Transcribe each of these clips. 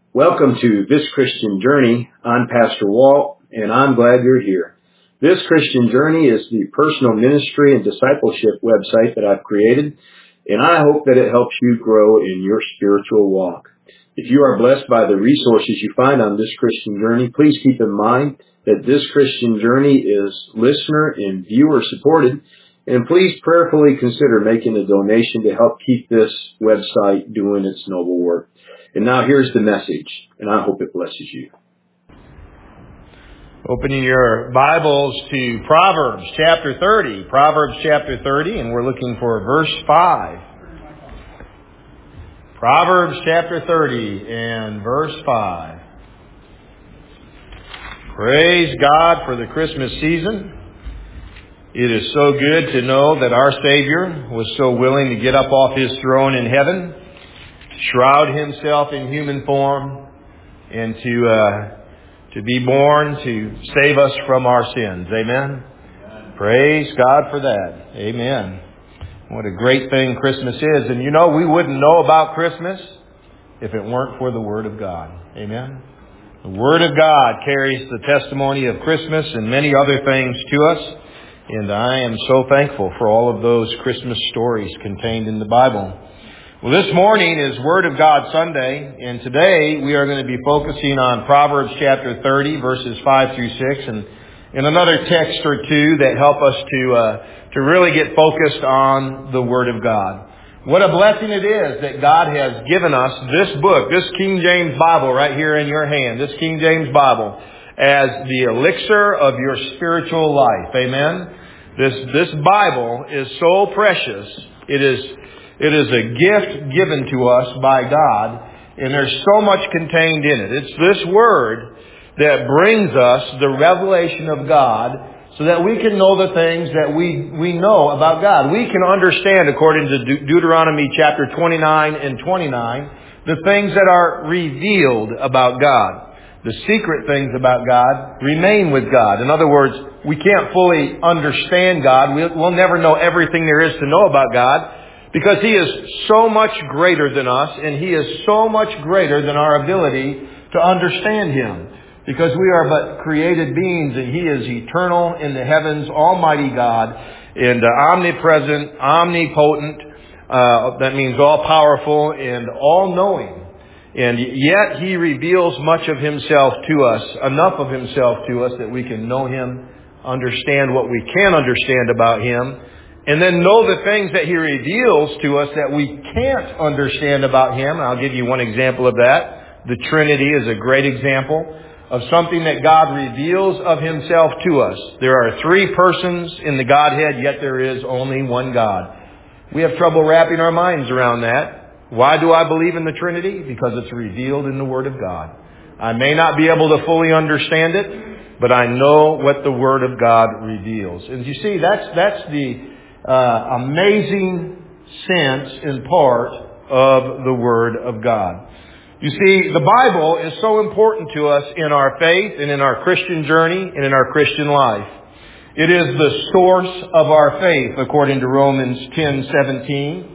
Welcome to This Christian Journey. I'm Pastor Walt, and I'm glad you're here. This Christian Journey is the personal ministry and discipleship website that I've created, and I hope that it helps you grow in your spiritual walk. If you are blessed by the resources you find on This Christian Journey, please keep in mind that This Christian Journey is listener and viewer supported, and please prayerfully consider making a donation to help keep this website doing its noble work. And now here's the message, and I hope it blesses you. Opening your Bibles to Proverbs chapter 30. Proverbs chapter 30, and we're looking for verse 5. Proverbs chapter 30 and verse 5. Praise God for the Christmas season. It is so good to know that our Savior was so willing to get up off His throne in heaven, shroud Himself in human form, and to be born to save us from our sins. Amen? Praise God for that. Amen. What a great thing Christmas is. And you know, we wouldn't know about Christmas if it weren't for the Word of God. Amen? The Word of God carries the testimony of Christmas and many other things to us. And I am so thankful for all of those Christmas stories contained in the Bible. Well, this morning is Word of God Sunday, and today we are going to be focusing on Proverbs chapter 30, verses 5 through 6, and another text or two that help us to really get focused on the Word of God. What a blessing it is that God has given us this book, this King James Bible right here in your hand, this King James Bible, as the elixir of your spiritual life. Amen? This Bible is so precious. It is a gift given to us by God, and there's so much contained in it. It's this Word that brings us the revelation of God so that we can know the things that we know about God. We can understand, according to Deuteronomy chapter 29 and 29, the things that are revealed about God. The secret things about God remain with God. In other words, we can't fully understand God. We'll never know everything there is to know about God because He is so much greater than us, and He is so much greater than our ability to understand Him. Because we are but created beings, and He is eternal in the heavens, Almighty God, and omnipresent, omnipotent. That means all-powerful and all-knowing. And yet He reveals much of Himself to us, enough of Himself to us that we can know Him, understand what we can understand about Him, and then know the things that He reveals to us that we can't understand about Him. And I'll give you one example of that. The Trinity is a great example of something that God reveals of Himself to us. There are three persons in the Godhead, yet there is only one God. We have trouble wrapping our minds around that. Why do I believe in the Trinity? Because it's revealed in the Word of God. I may not be able to fully understand it, but I know what the Word of God reveals. And you see, that's the amazing sense and part of the Word of God. You see, the Bible is so important to us in our faith and in our Christian journey and in our Christian life. It is the source of our faith, according to Romans 10:17.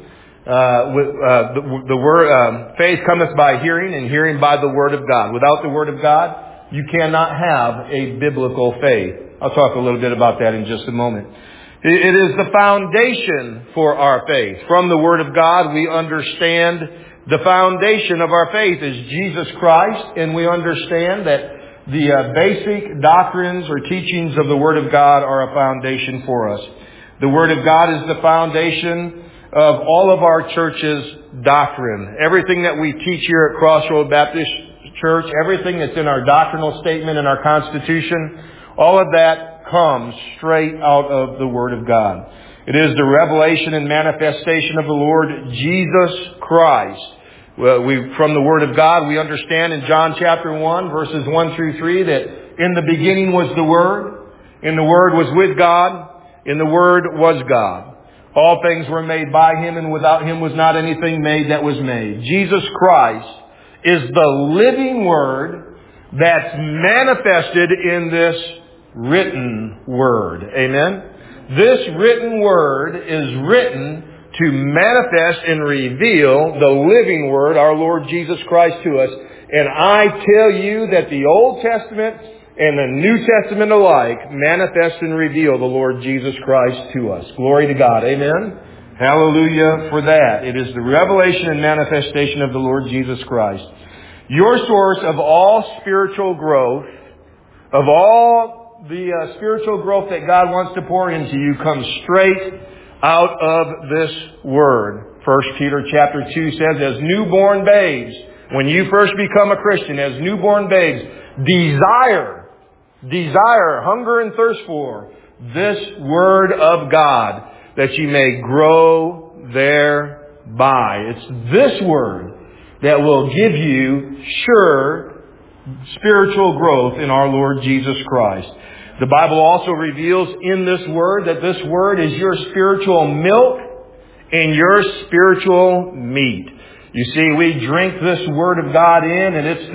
The word faith cometh by hearing, and hearing by the Word of God. Without the Word of God, you cannot have a biblical faith. I'll talk a little bit about that in just a moment. It is the foundation for our faith. From the Word of God, we understand the foundation of our faith is Jesus Christ, and we understand that the basic doctrines or teachings of the Word of God are a foundation for us. The Word of God is the foundation of all of our church's doctrine. Everything that we teach here at Crossroad Baptist Church, everything that's in our doctrinal statement and our Constitution, all of that comes straight out of the Word of God. It is the revelation and manifestation of the Lord Jesus Christ. From the Word of God, we understand in John chapter 1, verses 1 through 3, that in the beginning was the Word, and the Word was with God, and the Word was God. All things were made by Him, and without Him was not anything made that was made. Jesus Christ is the living Word that's manifested in this written Word. Amen? This written Word is written to manifest and reveal the living Word, our Lord Jesus Christ, to us. And I tell you that the Old Testament and the New Testament alike manifest and reveal the Lord Jesus Christ to us. Glory to God. Amen. Hallelujah for that. It is the revelation and manifestation of the Lord Jesus Christ. Your source of all spiritual growth, of all the spiritual growth that God wants to pour into you, comes straight out of this Word. 1 Peter chapter 2 says, as newborn babes, when you first become a Christian, as newborn babes, desire, hunger and thirst for this Word of God, that you may grow thereby. It's this Word that will give you sure spiritual growth in our Lord Jesus Christ. The Bible also reveals in this Word that this Word is your spiritual milk and your spiritual meat. You see, we drink this Word of God in, and it's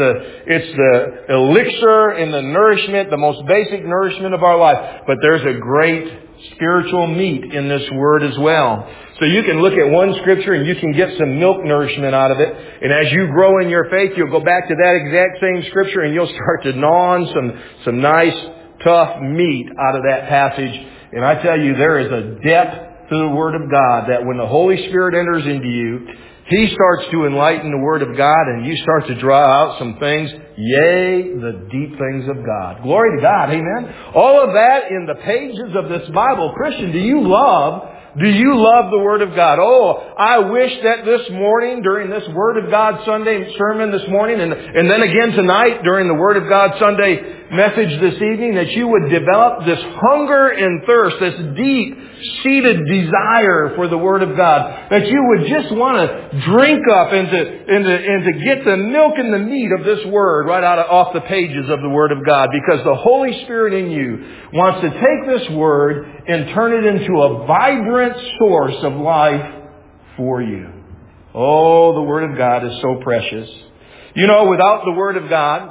the elixir and the nourishment, the most basic nourishment of our life. But there's a great spiritual meat in this Word as well. So you can look at one Scripture and you can get some milk nourishment out of it. And as you grow in your faith, you'll go back to that exact same Scripture and you'll start to gnaw on some nice, tough meat out of that passage. And I tell you, there is a depth to the Word of God that when the Holy Spirit enters into you, He starts to enlighten the Word of God, and you start to draw out some things, yea, the deep things of God. Glory to God, amen? All of that in the pages of this Bible. Christian, do you love the Word of God? Oh, I wish that this morning, during this Word of God Sunday sermon this morning, and then again tonight during the Word of God Sunday message this evening, that you would develop this hunger and thirst, this deep-seated desire for the Word of God, that you would just want to drink up and to get the milk and the meat of this Word right off the pages of the Word of God, because the Holy Spirit in you wants to take this Word and turn it into a vibrant source of life for you. Oh, the Word of God is so precious. You know, without the Word of God,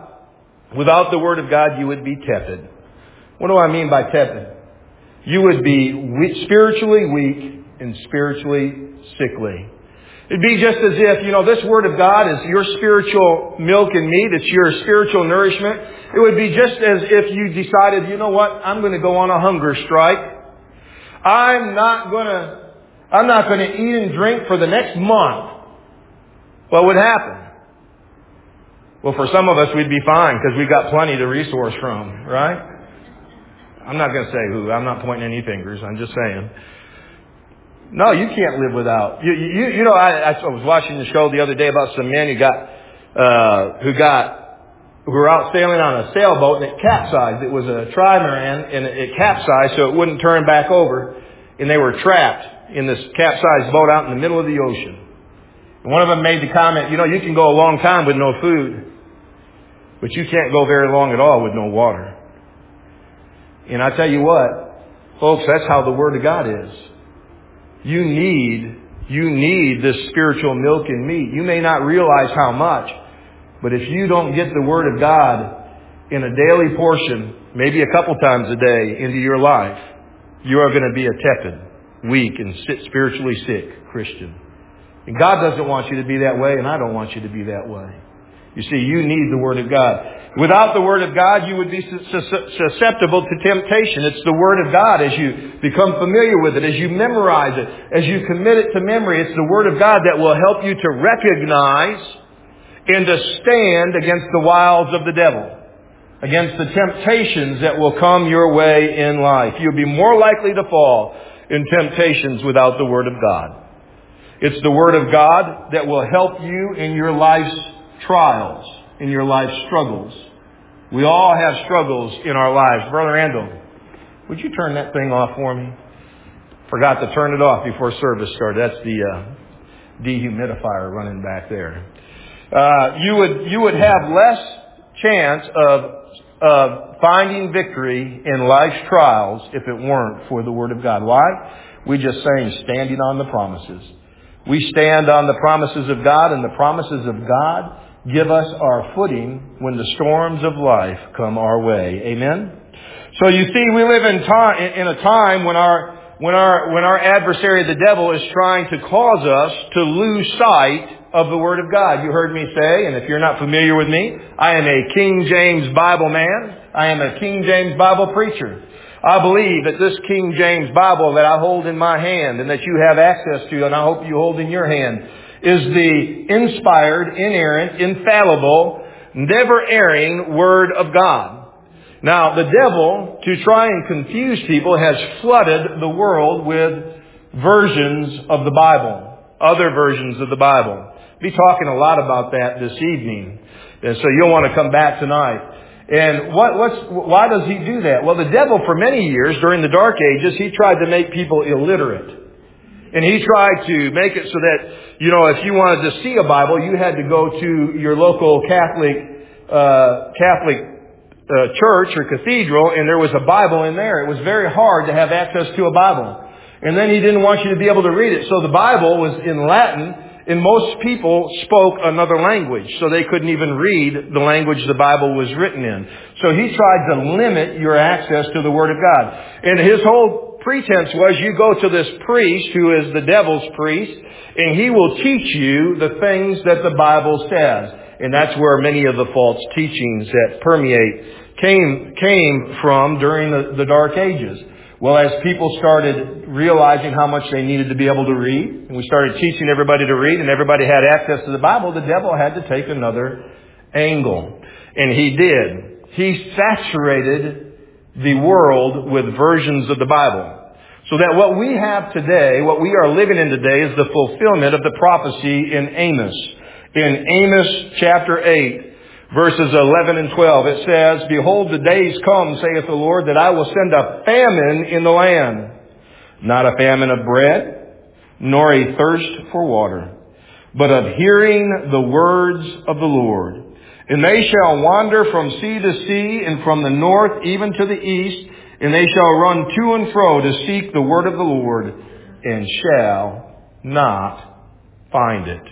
you would be tepid. What do I mean by tepid? You would be spiritually weak and spiritually sickly. It'd be just as if, this Word of God is your spiritual milk and meat. It's your spiritual nourishment. It would be just as if you decided, you know what, I'm going to go on a hunger strike. I'm not going to eat and drink for the next month. What would happen? Well, for some of us, we'd be fine because we've got plenty to resource from, right? I'm not going to say who. I'm not pointing any fingers. I'm just saying. No, you can't live without. I was watching the show the other day about some men who were out sailing on a sailboat and it capsized. It was a trimaran and it capsized so it wouldn't turn back over, and they were trapped in this capsized boat out in the middle of the ocean. And one of them made the comment, you can go a long time with no food, but you can't go very long at all with no water. And I tell you what, folks, that's how the Word of God is. You need this spiritual milk and meat. You may not realize how much, but if you don't get the Word of God in a daily portion, maybe a couple times a day into your life, you are going to be a tepid, weak, and spiritually sick Christian. And God doesn't want you to be that way, and I don't want you to be that way. You see, you need the Word of God. Without the Word of God, you would be susceptible to temptation. It's the Word of God. As you become familiar with it, as you memorize it, as you commit it to memory, it's the Word of God that will help you to recognize and to stand against the wiles of the devil, against the temptations that will come your way in life. You'll be more likely to fall in temptations without the Word of God. It's the Word of God that will help you in your life's trials, in your life's struggles. We all have struggles in our lives. Brother Randall, would you turn that thing off for me? Forgot to turn it off before service started. That's the dehumidifier running back there. You would have less chance of finding victory in life's trials if it weren't for the Word of God. Why? We just sang standing on the promises. We stand on the promises of God, and the promises of God give us our footing when the storms of life come our way. Amen? So you see, we live in a time when our adversary, the devil, is trying to cause us to lose sight of the Word of God. You heard me say, and if you're not familiar with me, I am a King James Bible man. I am a King James Bible preacher. I believe that this King James Bible that I hold in my hand and that you have access to, and I hope you hold in your hand, is the inspired, inerrant, infallible, never-erring Word of God. Now, the devil, to try and confuse people, has flooded the world with versions of the Bible, other versions of the Bible. I'll be talking a lot about that this evening, and so you'll want to come back tonight. And why does he do that? Well, the devil for many years during the Dark Ages, he tried to make people illiterate. And he tried to make it so that, if you wanted to see a Bible, you had to go to your local Catholic church or cathedral, and there was a Bible in there. It was very hard to have access to a Bible. And then he didn't want you to be able to read it. So the Bible was in Latin, and most people spoke another language, so they couldn't even read the language the Bible was written in. So he tried to limit your access to the Word of God. And his whole pretense was you go to this priest who is the devil's priest, and he will teach you the things that the Bible says. And that's where many of the false teachings that permeate came from during the Dark Ages. Well, as people started realizing how much they needed to be able to read, and we started teaching everybody to read, and everybody had access to the Bible, the devil had to take another angle. And he did. He saturated the world with versions of the Bible. So that what we have today, what we are living in today, is the fulfillment of the prophecy in Amos. In Amos chapter 8, verses 11 and 12, it says, "Behold, the days come, saith the Lord, that I will send a famine in the land, not a famine of bread, nor a thirst for water, but of hearing the words of the Lord. And they shall wander from sea to sea, and from the north even to the east, and they shall run to and fro to seek the word of the Lord, and shall not find it."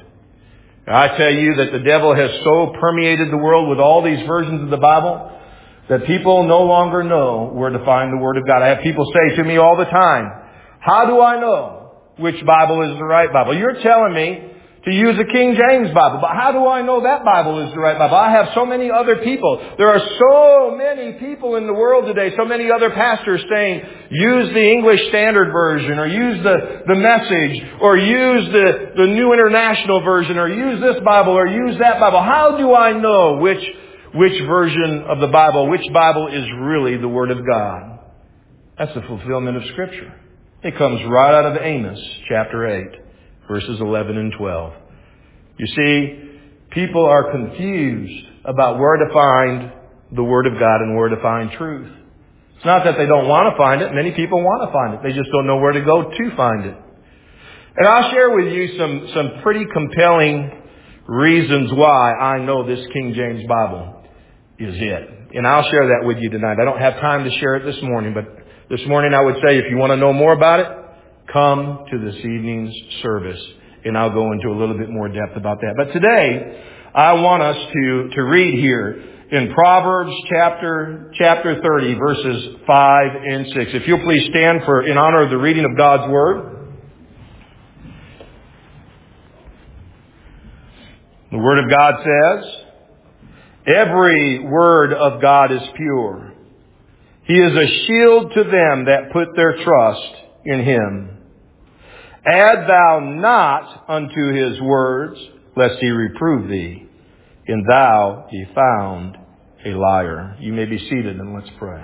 I tell you that the devil has so permeated the world with all these versions of the Bible that people no longer know where to find the Word of God. I have people say to me all the time, "How do I know which Bible is the right Bible? You're telling me to use a King James Bible, but how do I know that Bible is the right Bible? I have so many other people. There are so many people in the world today, so many other pastors saying, use the English Standard Version, or use the Message, or use the New International Version, or use this Bible, or use that Bible. How do I know which version of the Bible, which Bible is really the Word of God?" That's the fulfillment of Scripture. It comes right out of Amos chapter 8. Verses 11 and 12. You see, people are confused about where to find the Word of God and where to find truth. It's not that they don't want to find it. Many people want to find it. They just don't know where to go to find it. And I'll share with you some pretty compelling reasons why I know this King James Bible is it. And I'll share that with you tonight. I don't have time to share it this morning, but this morning I would say if you want to know more about it, come to this evening's service, and I'll go into a little bit more depth about that. But today, I want us to read here in Proverbs chapter 30, verses 5 and 6. If you'll please stand in honor of the reading of God's Word. The Word of God says, "Every word of God is pure. He is a shield to them that put their trust in Him. Add thou not unto His words, lest He reprove thee, and thou be found a liar." You may be seated, and let's pray.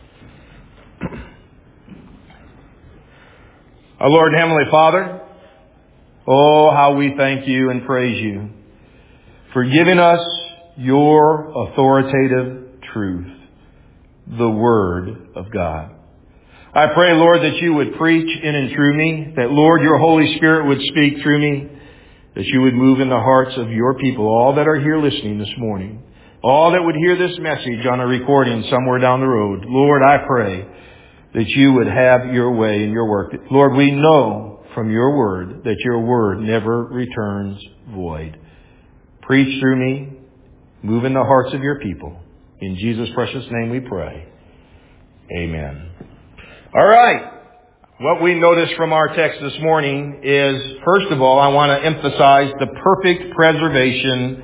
Our Lord and Heavenly Father, oh, how we thank You and praise You for giving us Your authoritative truth, the Word of God. I pray, Lord, that You would preach in and through me, that, Lord, Your Holy Spirit would speak through me, that You would move in the hearts of Your people, all that are here listening this morning, all that would hear this message on a recording somewhere down the road. Lord, I pray that You would have Your way in Your work. Lord, we know from Your Word that Your Word never returns void. Preach through me, move in the hearts of Your people. In Jesus' precious name we pray. Amen. All right. What we notice from our text this morning is, first of all, I want to emphasize the perfect preservation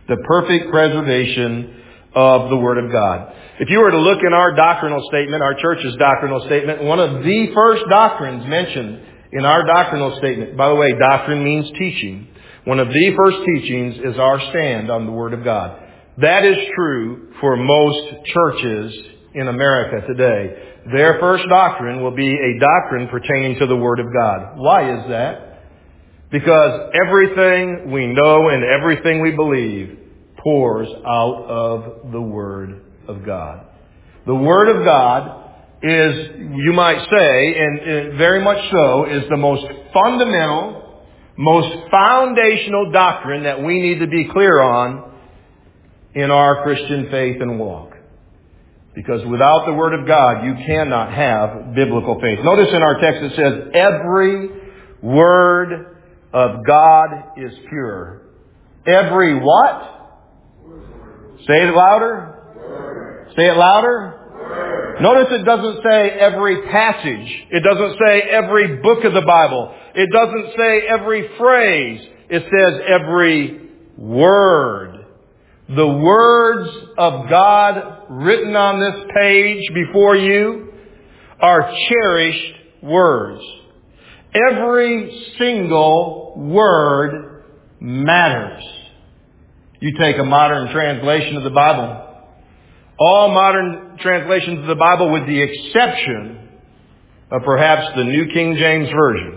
of the Word of God. If you were to look in our doctrinal statement, our church's doctrinal statement, one of the first doctrines mentioned in our doctrinal statement, by the way, doctrine means teaching. One of the first teachings is our stand on the Word of God. That is true for most churches in America today. Their first doctrine will be a doctrine pertaining to the Word of God. Why is that? Because everything we know and everything we believe pours out of the Word of God. The Word of God is, you might say, and very much so, is the most fundamental, most foundational doctrine that we need to be clear on in our Christian faith and walk. Because without the Word of God, you cannot have biblical faith. Notice in our text it says, every word of God is pure. Every what? Say it louder. Word. Say it louder. Word. Notice it doesn't say every passage. It doesn't say every book of the Bible. It doesn't say every phrase. It says every word. The words of God written on this page before you are cherished words. Every single word matters. You take a modern translation of the Bible. All modern translations of the Bible, with the exception of perhaps the New King James Version,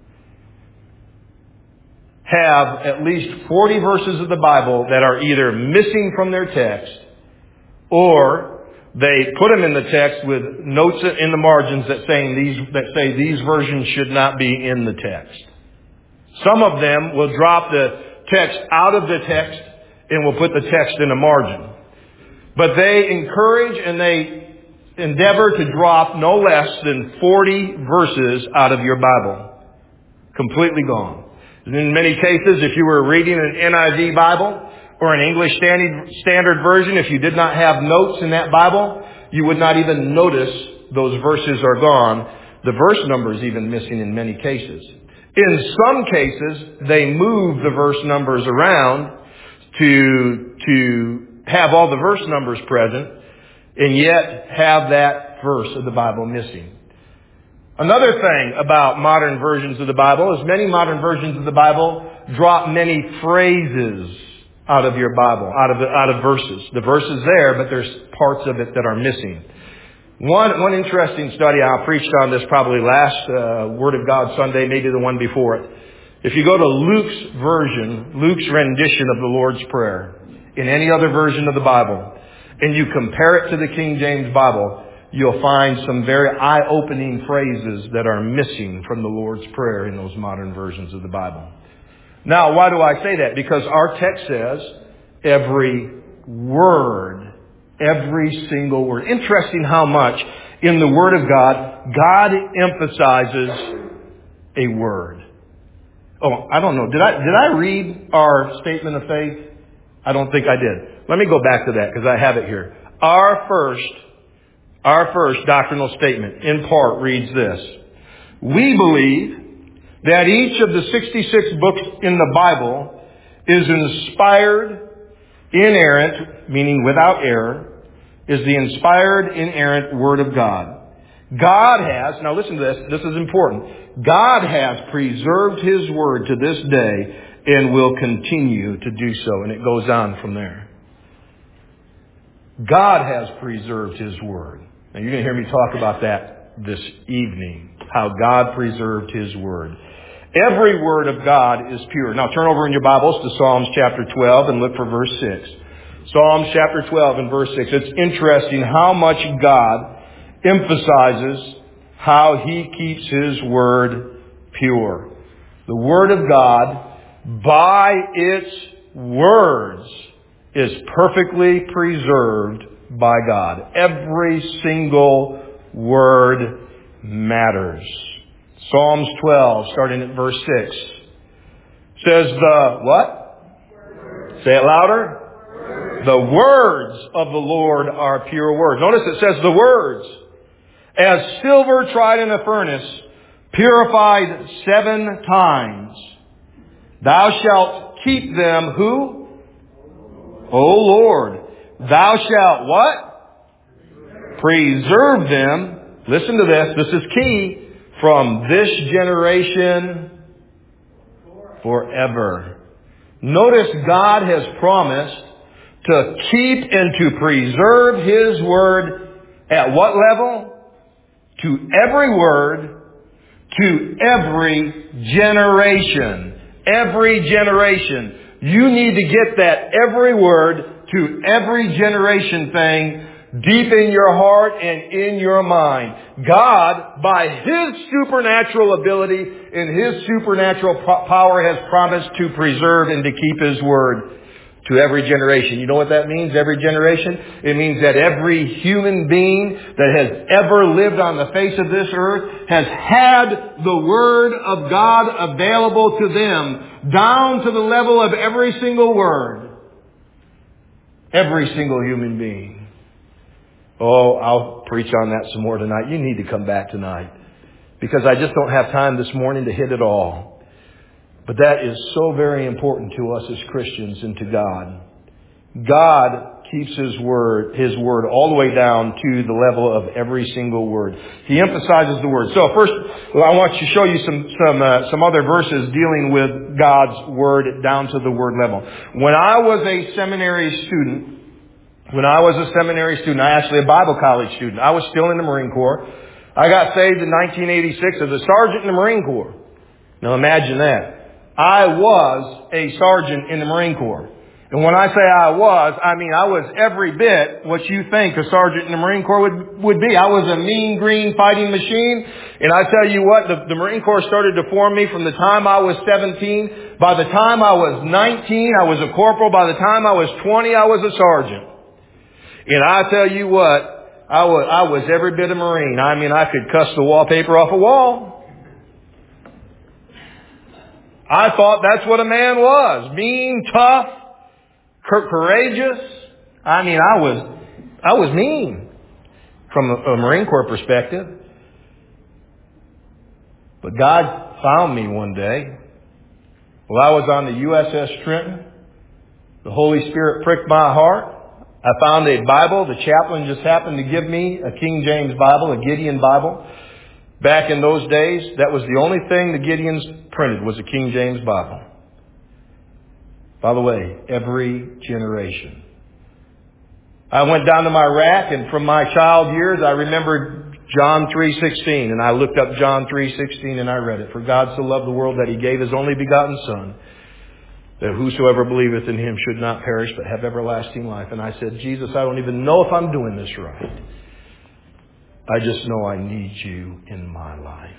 have at least 40 verses of the Bible that are either missing from their text, or they put them in the text with notes in the margins that say these versions should not be in the text. Some of them will drop the text out of the text and will put the text in a margin. But they encourage and they endeavor to drop no less than 40 verses out of your Bible. Completely gone. In many cases, if you were reading an NIV Bible or an English Standard Version, if you did not have notes in that Bible, you would not even notice those verses are gone. The verse number is even missing in many cases. In some cases, they move the verse numbers around to have all the verse numbers present and yet have that verse of the Bible missing. Another thing about modern versions of the Bible is many modern versions of the Bible drop many phrases out of your Bible, out of verses. The verse is there, but there's parts of it that are missing. One interesting study, I preached on this probably last Word of God Sunday, maybe the one before it. If you go to Luke's version, Luke's rendition of the Lord's Prayer, in any other version of the Bible, and you compare it to the King James Bible, you'll find some very eye-opening phrases that are missing from the Lord's Prayer in those modern versions of the Bible. Now, why do I say that? Because our text says every word, every single word. Interesting how much in the Word of God, God emphasizes a word. Oh, I don't know. Did I read our statement of faith? I don't think I did. Let me go back to that because I have it here. Our first doctrinal statement, in part, reads this. We believe that each of the 66 books in the Bible is inspired, inerrant, meaning without error, is the inspired, inerrant Word of God. God has, now listen to this, this is important. God has preserved His Word to this day and will continue to do so. And it goes on from there. God has preserved His Word. Now you're going to hear me talk about that this evening. How God preserved His Word. Every word of God is pure. Now turn over in your Bibles to Psalms chapter 12 and look for verse 6. Psalms chapter 12 and verse 6. It's interesting how much God emphasizes how He keeps His Word pure. The Word of God, by its words, is perfectly preserved by God. Every single word matters. Psalms 12, starting at verse 6, says the what? Word. Say it louder. Word. The words of the Lord are pure words. Notice it says the words. As silver tried in a furnace, purified 7 times. Thou shalt keep them, who? O Lord. Thou shalt what? Preserve them. Listen to this. This is key. From this generation forever. Notice God has promised to keep and to preserve His Word at what level? To every word, to every generation. Every generation. You need to get that every word to every generation thing deep in your heart and in your mind. God, by His supernatural ability and His supernatural power, has promised to preserve and to keep His Word to every generation. You know what that means, every generation? It means that every human being that has ever lived on the face of this earth has had the Word of God available to them, down to the level of every single word. Every single human being. Oh, I'll preach on that some more tonight. You need to come back tonight, because I just don't have time this morning to hit it all. But that is so very important to us as Christians and to God. God keeps His Word all the way down to the level of every single word. He emphasizes the Word. So first, I want to show you some other verses dealing with God's Word down to the word level. When I was a seminary student, actually a Bible college student, I was still in the Marine Corps. I got saved in 1986 as a sergeant in the Marine Corps. Now imagine that. I was a sergeant in the Marine Corps. And when I say I mean I was every bit what you think a sergeant in the Marine Corps would be. I was a mean green fighting machine. And I tell you what, the Marine Corps started to form me from the time I was 17. By the time I was 19, I was a corporal. By the time I was 20, I was a sergeant. And I tell you what, I was every bit a Marine. I mean, I could cuss the wallpaper off a wall. I thought that's what a man was. Mean, tough, courageous. I mean, I was mean from a Marine Corps perspective. But God found me one day. While I was on the USS Trenton, the Holy Spirit pricked my heart. I found a Bible. The chaplain just happened to give me a King James Bible, a Gideon Bible. Back in those days, that was the only thing the Gideons printed, was a King James Bible. By the way, every generation. I went down to my rack, and from my child years, I remembered John 3:16, and I looked up John 3:16 and I read it. For God so loved the world that He gave His only begotten Son, that whosoever believeth in Him should not perish but have everlasting life. And I said, Jesus, I don't even know if I'm doing this right. I just know I need You in my life.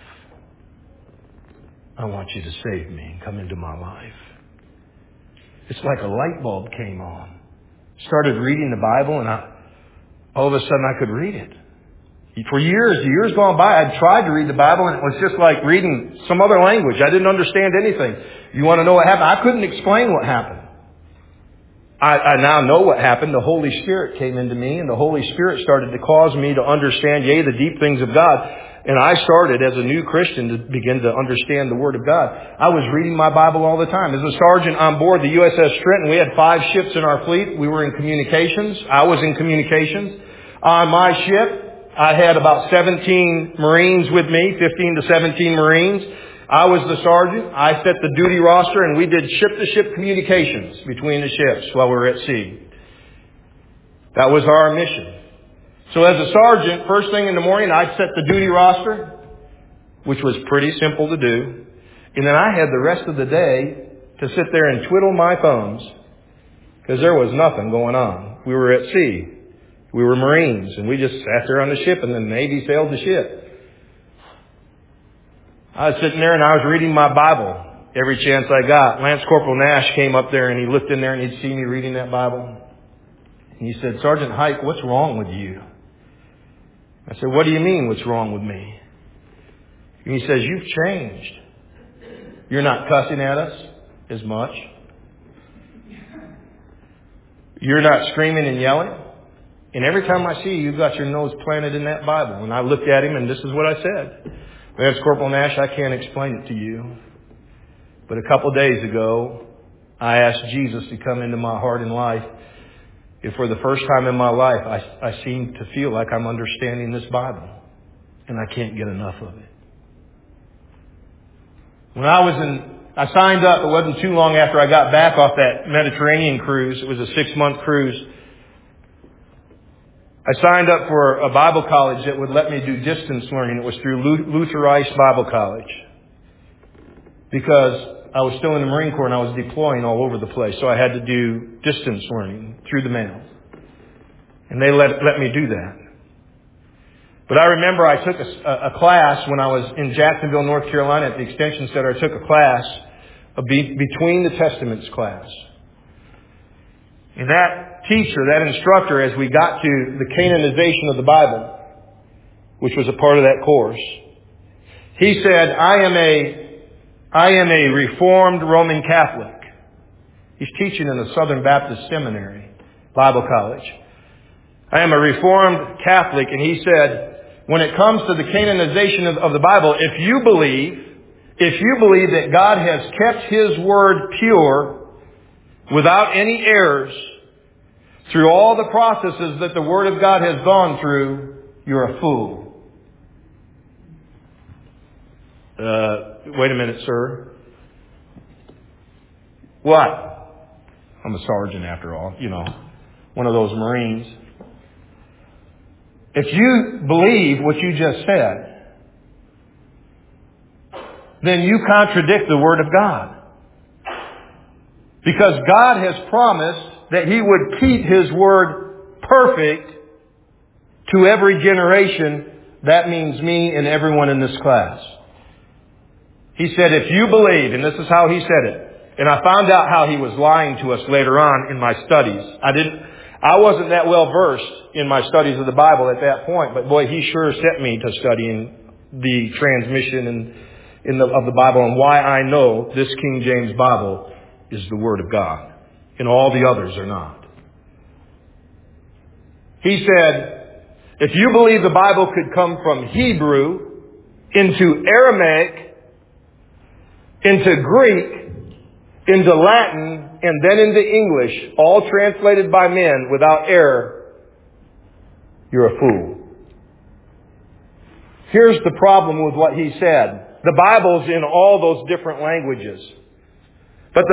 I want You to save me and come into my life. It's like a light bulb came on. Started reading the Bible, and all of a sudden I could read it. For years gone by, I'd tried to read the Bible, and it was just like reading some other language. I didn't understand anything. You want to know what happened? I couldn't explain what happened. I now know what happened. The Holy Spirit came into me, and the Holy Spirit started to cause me to understand, the deep things of God. And I started as a new Christian to begin to understand the Word of God. I was reading my Bible all the time. As a sergeant on board the USS Trenton, we had 5 ships in our fleet. We were in communications. I was in communications. On my ship, I had about 17 Marines with me, 15 to 17 Marines. I was the sergeant. I set the duty roster, and we did ship-to-ship communications between the ships while we were at sea. That was our mission. So as a sergeant, first thing in the morning, I'd set the duty roster, which was pretty simple to do. And then I had the rest of the day to sit there and twiddle my thumbs, because there was nothing going on. We were at sea. We were Marines, and we just sat there on the ship, and the Navy sailed the ship. I was sitting there and I was reading my Bible every chance I got. Lance Corporal Nash came up there and he looked in there and he'd see me reading that Bible. And he said, Sergeant Hike, what's wrong with you? I said, what do you mean, what's wrong with me? And he says, you've changed. You're not cussing at us as much. You're not screaming and yelling. And every time I see you, you've got your nose planted in that Bible. And I looked at him and this is what I said. Lance Corporal Nash, I can't explain it to you. But a couple days ago, I asked Jesus to come into my heart and life. And for the first time in my life, I seem to feel like I'm understanding this Bible. And I can't get enough of it. When I signed up, it wasn't too long after I got back off that Mediterranean cruise. It was a 6-month cruise. I signed up for a Bible college that would let me do distance learning. It was through Luther Rice Bible College. Because I was still in the Marine Corps and I was deploying all over the place. So I had to do distance learning through the mail. And they let me do that. But I remember I took a class when I was in Jacksonville, North Carolina at the Extension Center. I took a class, a Between the Testaments class. And that teacher, that instructor, as we got to the canonization of the Bible, which was a part of that course, he said, I am a Reformed Roman Catholic. He's teaching in the Southern Baptist Seminary, Bible College. I am a Reformed Catholic, and he said, when it comes to the canonization of the Bible, if you believe that God has kept His Word pure, without any errors, through all the processes that the Word of God has gone through, you're a fool. Wait a minute, sir. What? I'm a sergeant after all, one of those Marines. If you believe what you just said, then you contradict the Word of God. Because God has promised that He would keep His Word perfect to every generation. That means me and everyone in this class. He said, if you believe, and this is how he said it, and I found out how he was lying to us later on in my studies. I wasn't that well versed in my studies of the Bible at that point, but boy, he sure set me to studying the transmission of the Bible and why I know this King James Bible is the Word of God, and all the others are not. He said, if you believe the Bible could come from Hebrew into Aramaic, into Greek, into Latin, and then into English, all translated by men without error, you're a fool. Here's the problem with what he said. The Bible's in all those different languages. But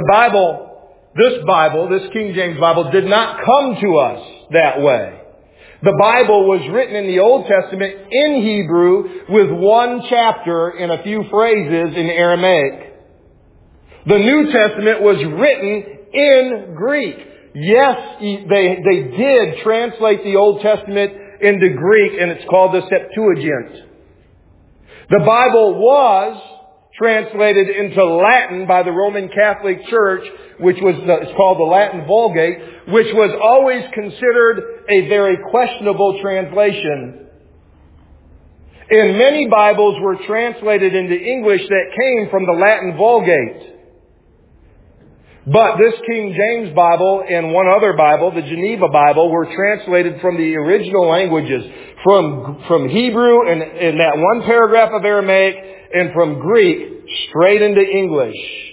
this King James Bible, did not come to us that way. The Bible was written in the Old Testament in Hebrew with one chapter and a few phrases in Aramaic. The New Testament was written in Greek. Yes, they did translate the Old Testament into Greek, and it's called the Septuagint. The Bible was translated into Latin by the Roman Catholic Church, it's called the Latin Vulgate, which was always considered a very questionable translation. And many Bibles were translated into English that came from the Latin Vulgate. But this King James Bible and one other Bible, the Geneva Bible, were translated from the original languages, from Hebrew and that one paragraph of Aramaic, and from Greek straight into English.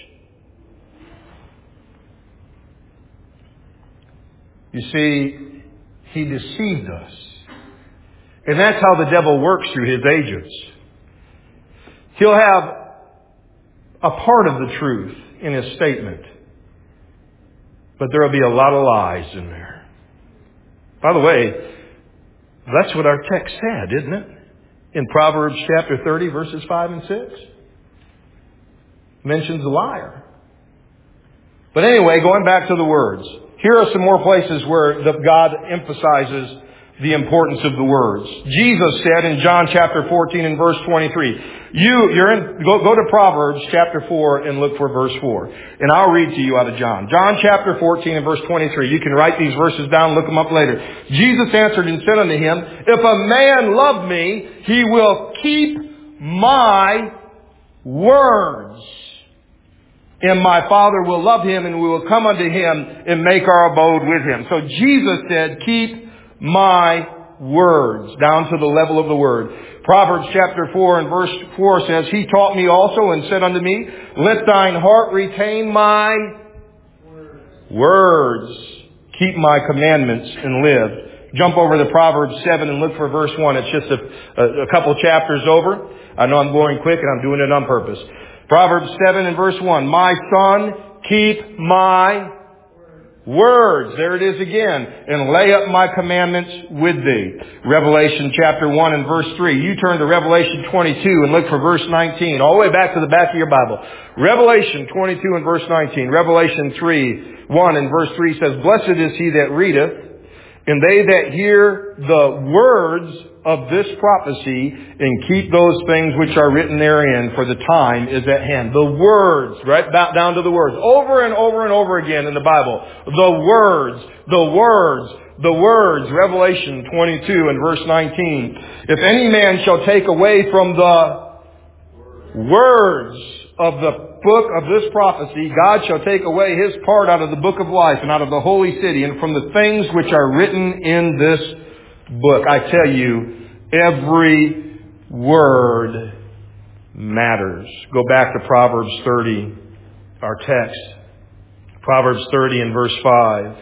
You see, he deceived us. And that's how the devil works through his agents. He'll have a part of the truth in his statement, but there will be a lot of lies in there. By the way, that's what our text said, isn't it? In Proverbs chapter 30, verses 5 and 6. Mentions a liar. But anyway, going back to the words. Here are some more places where God emphasizes the importance of the words. Jesus said in John chapter 14 and verse 23, go to Proverbs chapter 4 and look for verse 4. And I'll read to you out of John. John chapter 14 and verse 23. You can write these verses down and look them up later. Jesus answered and said unto him, if a man love me, he will keep my words. And my Father will love him, and we will come unto him and make our abode with him. So Jesus said, keep my words, down to the level of the word. Proverbs chapter 4 and verse 4 says, He taught me also and said unto me, Let thine heart retain my words. Keep my commandments and live. Jump over to Proverbs 7 and look for verse 1. It's just a couple chapters over. I know I'm going quick and I'm doing it on purpose. Proverbs 7 and verse 1. My son, keep my words. There it is again. And lay up my commandments with thee. Revelation chapter 1 and verse 3. You turn to Revelation 22 and look for verse 19. All the way back to the back of your Bible. Revelation 22 and verse 19. Revelation 3, 1 and verse 3 says, Blessed is he that readeth, and they that hear the words of this prophecy, and keep those things which are written therein, for the time is at hand. The words, right down to the words. Over and over and over again in the Bible. The words, the words, the words. Revelation 22 and verse 19. If any man shall take away from the words of the book of this prophecy, God shall take away his part out of the book of life and out of the holy city and from the things which are written in this book. I tell you, every word matters. Go back to Proverbs 30, our text. Proverbs 30 and verse 5.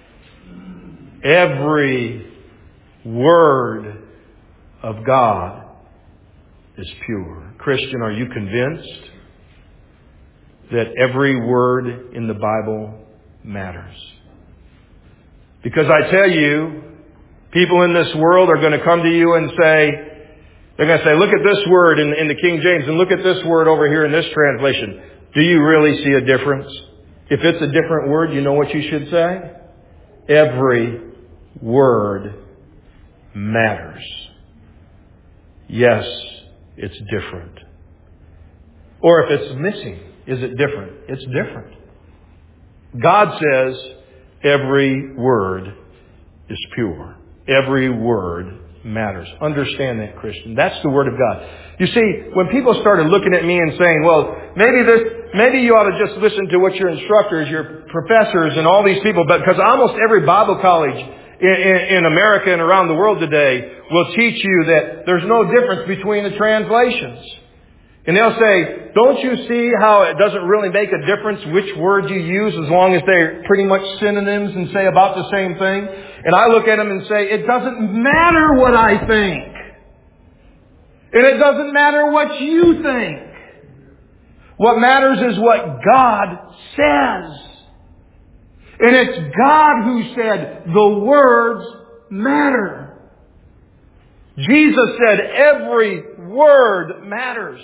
Every word of God is pure. Christian, are you convinced that every word in the Bible matters? Because I tell you, people in this world are going to come to you and say, they're going to say, look at this word in the King James and look at this word over here in this translation. Do you really see a difference? If it's a different word, you know what you should say? Every word matters. Yes, it's different. Or if it's missing, is it different? It's different. God says every word is pure. Every word matters. Understand that, Christian. That's the Word of God. You see, when people started looking at me and saying, well, maybe you ought to just listen to what your instructors, your professors, and all these people, but because almost every Bible college in America and around the world today will teach you that there's no difference between the translations. And they'll say, don't you see how it doesn't really make a difference which word you use as long as they're pretty much synonyms and say about the same thing? And I look at them and say, it doesn't matter what I think. And it doesn't matter what you think. What matters is what God says. And it's God who said the words matter. Jesus said every word matters.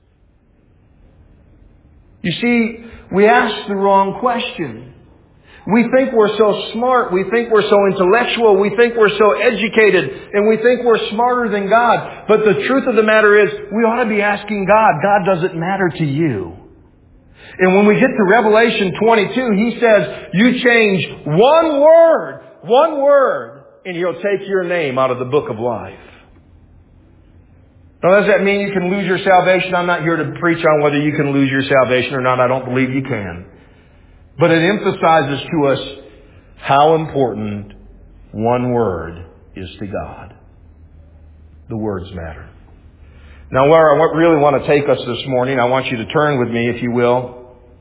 You see, we ask the wrong question. We think we're so smart. We think we're so intellectual. We think we're so educated. And we think we're smarter than God. But the truth of the matter is, we ought to be asking God, God, does it matter to you? And when we get to Revelation 22, He says, you change one word, and He'll take your name out of the book of life. Now, does that mean you can lose your salvation? I'm not here to preach on whether you can lose your salvation or not. I don't believe you can. But it emphasizes to us how important one word is to God. The words matter. Now, where I really want to take us this morning, I want you to turn with me, if you will,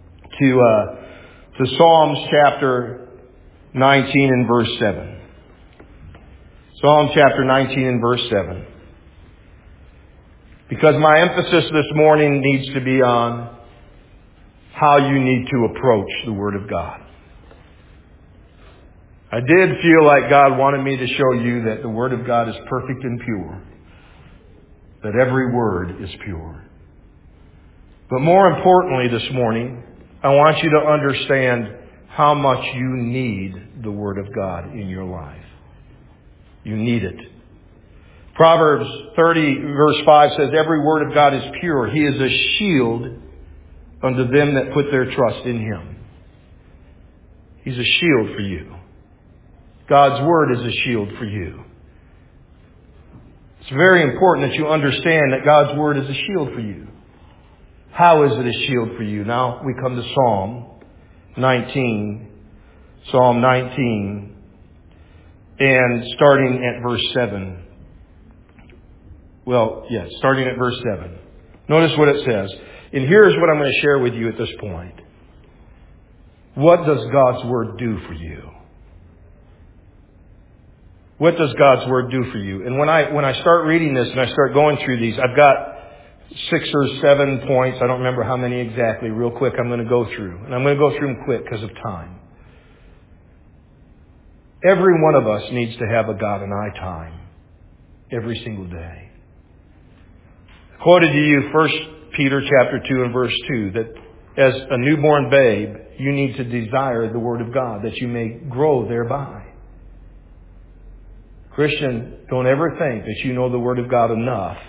to Psalms chapter 19 and verse 7. Psalm chapter 19 and verse 7. Because my emphasis this morning needs to be on how you need to approach the Word of God. I did feel like God wanted me to show you that the Word of God is perfect and pure. That every word is pure. But more importantly this morning, I want you to understand how much you need the Word of God in your life. You need it. Proverbs 30 verse 5 says, every word of God is pure. He is a shield unto them that put their trust in Him. He's a shield for you. God's Word is a shield for you. It's very important that you understand that God's Word is a shield for you. How is it a shield for you? Now we come to Psalm 19. Psalm 19. And starting at verse 7. starting at verse 7. Notice what it says. And here's what I'm going to share with you at this point. What does God's Word do for you? What does God's Word do for you? And when I start reading this and I start going through these, I've got 6 or 7 points. I don't remember how many exactly. Real quick, I'm going to go through. And I'm going to go through them quick because of time. Every one of us needs to have a God and I time every single day. I quoted to you 1 Peter chapter 2 and verse 2 that as a newborn babe, you need to desire the Word of God that you may grow thereby. Christian, don't ever think that you know the Word of God enough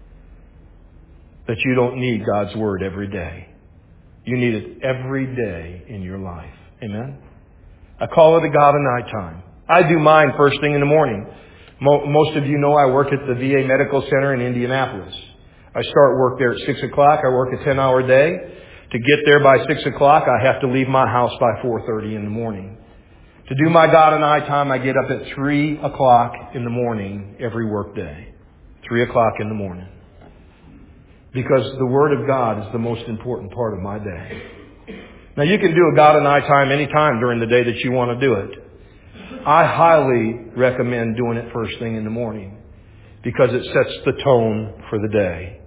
that you don't need God's Word every day. You need it every day in your life. Amen? I call it a God and I time. I do mine first thing in the morning. Most of you know I work at the VA Medical Center in Indianapolis. I start work there at 6 o'clock. I work a 10-hour day. To get there by 6 o'clock, I have to leave my house by 4:30 in the morning. To do my God and I time, I get up at 3 o'clock in the morning every work day. 3 o'clock in the morning. Because the Word of God is the most important part of my day. Now you can do a God and I time any time during the day that you want to do it. I highly recommend doing it first thing in the morning because it sets the tone for the day.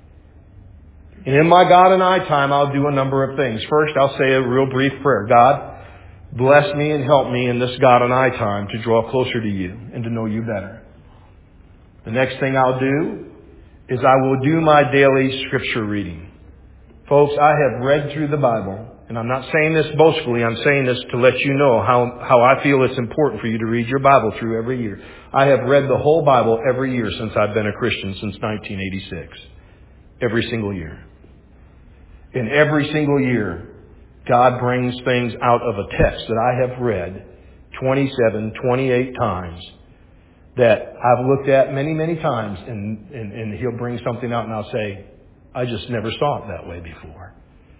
And in my God and I time, I'll do a number of things. First, I'll say a real brief prayer. God, bless me and help me in this God and I time to draw closer to you and to know you better. The next thing I'll do is I will do my daily scripture reading. Folks, I have read through the Bible, and I'm not saying this boastfully. I'm saying this to let you know how I feel it's important for you to read your Bible through every year. I have read the whole Bible every year since I've been a Christian, since 1986. Every single year. And every single year, God brings things out of a text that I have read 27, 28 times that I've looked at many, many times, and He'll bring something out and I'll say, I just never saw it that way before.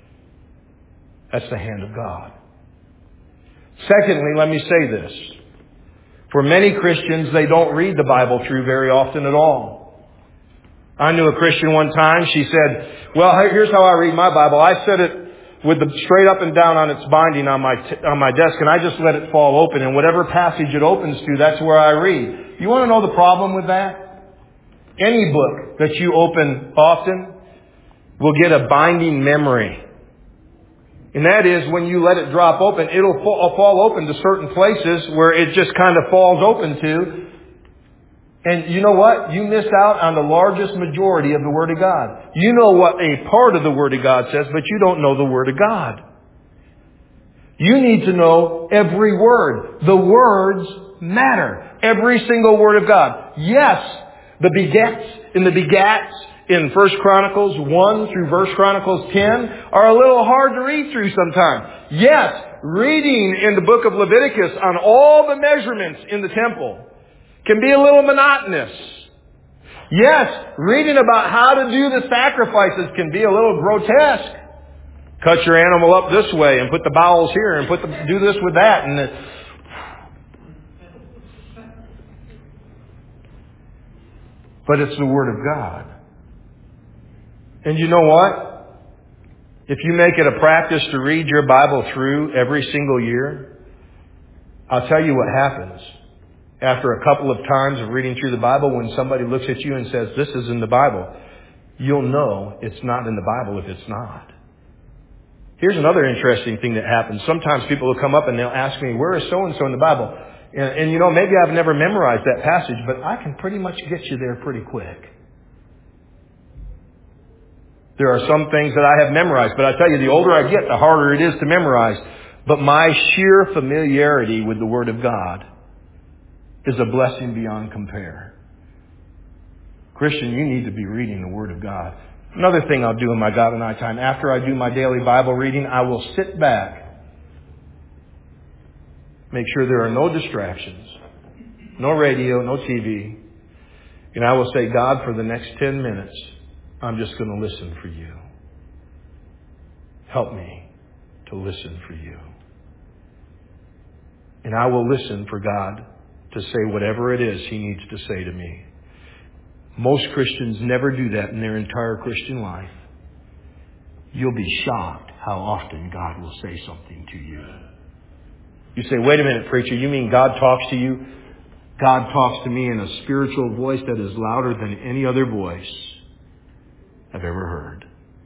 That's the hand of God. Secondly, let me say this. For many Christians, they don't read the Bible through very often at all. I knew a Christian one time. She said, well, here's how I read my Bible. I set it with the straight up and down on its binding on my desk, and I just let it fall open. And whatever passage it opens to, that's where I read. You want to know the problem with that? Any book that you open often will get a binding memory. And that is when you let it drop open, it'll fall open to certain places where it just kind of falls open to. And you know what? You miss out on the largest majority of the Word of God. You know what a part of the Word of God says, but you don't know the Word of God. You need to know every word. The words matter. Every single word of God. Yes, the begats in 1 Chronicles 1 through 1 Chronicles 10 are a little hard to read through sometimes. Yes, reading in the book of Leviticus on all the measurements in the temple can be a little monotonous. Yes, reading about how to do the sacrifices can be a little grotesque. Cut your animal up this way and put the bowels here and do this with that. But it's the Word of God. And you know what? If you make it a practice to read your Bible through every single year, I'll tell you what happens. After a couple of times of reading through the Bible, when somebody looks at you and says, this is in the Bible, you'll know it's not in the Bible if it's not. Here's another interesting thing that happens. Sometimes people will come up and they'll ask me, where is so-and-so in the Bible? And you know, maybe I've never memorized that passage, but I can pretty much get you there pretty quick. There are some things that I have memorized, but I tell you, the older I get, the harder it is to memorize. But my sheer familiarity with the Word of God is a blessing beyond compare. Christian, you need to be reading the Word of God. Another thing I'll do in my God and I time, after I do my daily Bible reading, I will sit back, make sure there are no distractions, no radio, no TV, and I will say, God, for the next 10 minutes, I'm just going to listen for you. Help me to listen for you. And I will listen for God to say whatever it is He needs to say to me. Most Christians never do that in their entire Christian life. You'll be shocked how often God will say something to you. You say, wait a minute, preacher, you mean God talks to you? God talks to me in a spiritual voice that is louder than any other voice I've ever heard.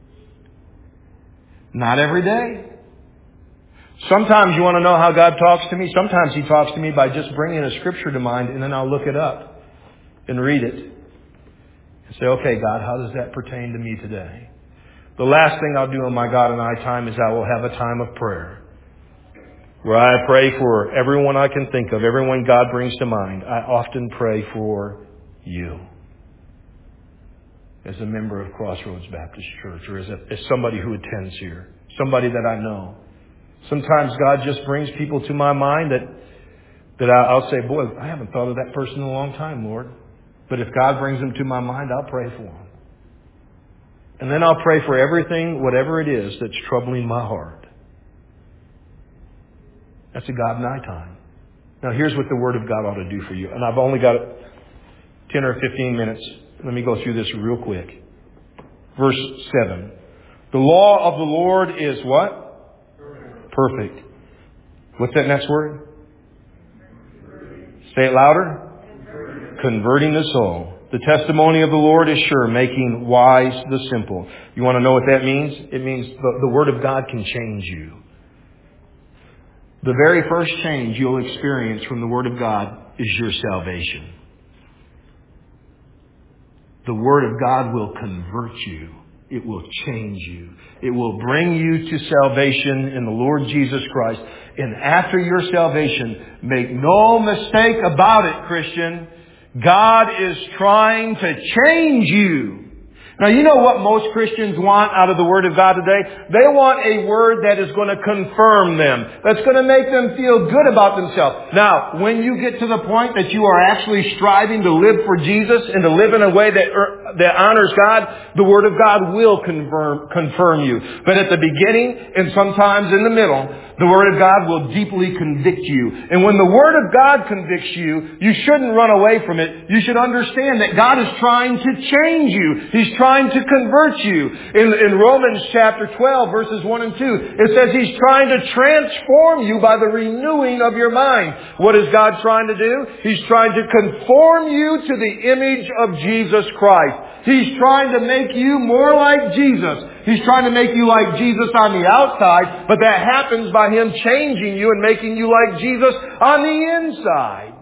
Not every day. Sometimes you want to know how God talks to me? Sometimes He talks to me by just bringing a scripture to mind, and then I'll look it up and read it. And say, okay, God, how does that pertain to me today? The last thing I'll do in my God and I time is I will have a time of prayer, where I pray for everyone I can think of, everyone God brings to mind. I often pray for you as a member of Crossroads Baptist Church, or as somebody who attends here, somebody that I know. Sometimes God just brings people to my mind that I'll say, boy, I haven't thought of that person in a long time, Lord. But if God brings them to my mind, I'll pray for them. And then I'll pray for everything, whatever it is that's troubling my heart. That's a God and I time. Now here's what the Word of God ought to do for you. And I've only got 10 or 15 minutes. Let me go through this real quick. Verse 7. The law of the Lord is what? Perfect. What's that next word? Say it louder. Converting the soul. The testimony of the Lord is sure, making wise the simple. You want to know what that means? It means the Word of God can change you. The very first change you'll experience from the Word of God is your salvation. The Word of God will convert you. It will change you. It will bring you to salvation in the Lord Jesus Christ. And after your salvation, make no mistake about it, Christian, God is trying to change you. Now, you know what most Christians want out of the Word of God today? They want a Word that is going to confirm them, that's going to make them feel good about themselves. Now, when you get to the point that you are actually striving to live for Jesus and to live in a way that honors God, the Word of God will confirm you. But at the beginning and sometimes in the middle, the Word of God will deeply convict you. And when the Word of God convicts you, you shouldn't run away from it. You should understand that God is trying to change you. He's trying to convert you. In Romans chapter 12, verses 1 and 2, it says He's trying to transform you by the renewing of your mind. What is God trying to do? He's trying to conform you to the image of Jesus Christ. He's trying to make you more like Jesus. He's trying to make you like Jesus on the outside, but that happens by Him changing you and making you like Jesus on the inside.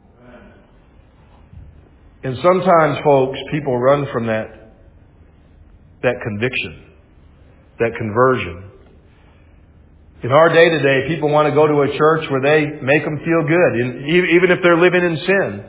And sometimes, folks, people run from that conviction, that conversion. In our day today, people want to go to a church where they make them feel good, even if they're living in sin.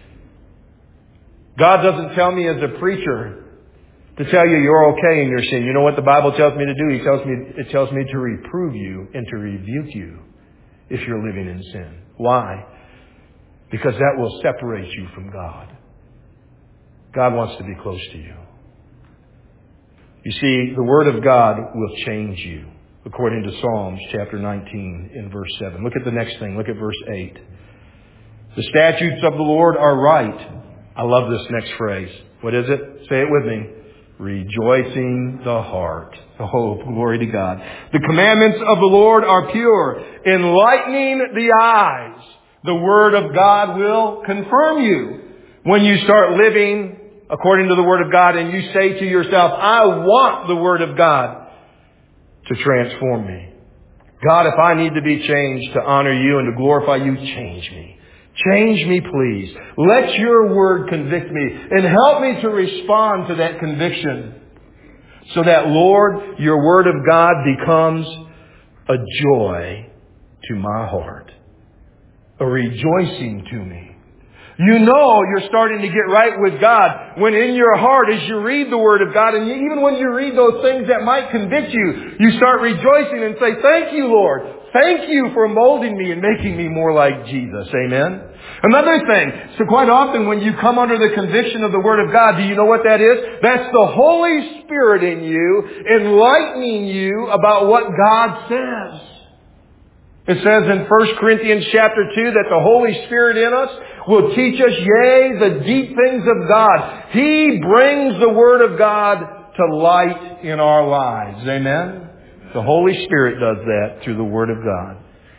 God doesn't tell me as a preacher to tell you you're okay in your sin. You know what the Bible tells me to do? It tells me to reprove you and to rebuke you if you're living in sin. Why? Because that will separate you from God. God wants to be close to you. You see, the Word of God will change you, according to Psalms chapter 19 in verse 7. Look at the next thing. Look at verse 8. The statutes of the Lord are right. I love this next phrase. What is it? Say it with me. Rejoicing the heart. Oh, glory to God. The commandments of the Lord are pure, enlightening the eyes. The Word of God will confirm you. When you start living according to the Word of God and you say to yourself, I want the Word of God to transform me. God, if I need to be changed to honor you and to glorify you, change me. Change me, please. Let your Word convict me and help me to respond to that conviction so that, Lord, your Word of God becomes a joy to my heart, a rejoicing to me. You know you're starting to get right with God when in your heart, as you read the Word of God, and even when you read those things that might convict you, you start rejoicing and say, thank you, Lord. Thank you for molding me and making me more like Jesus. Amen. Another thing, so quite often when you come under the conviction of the Word of God, do you know what that is? That's the Holy Spirit in you, enlightening you about what God says. It says in 1 Corinthians chapter 2 that the Holy Spirit in us will teach us, yea, the deep things of God. He brings the Word of God to light in our lives. Amen? The Holy Spirit does that through the Word of God.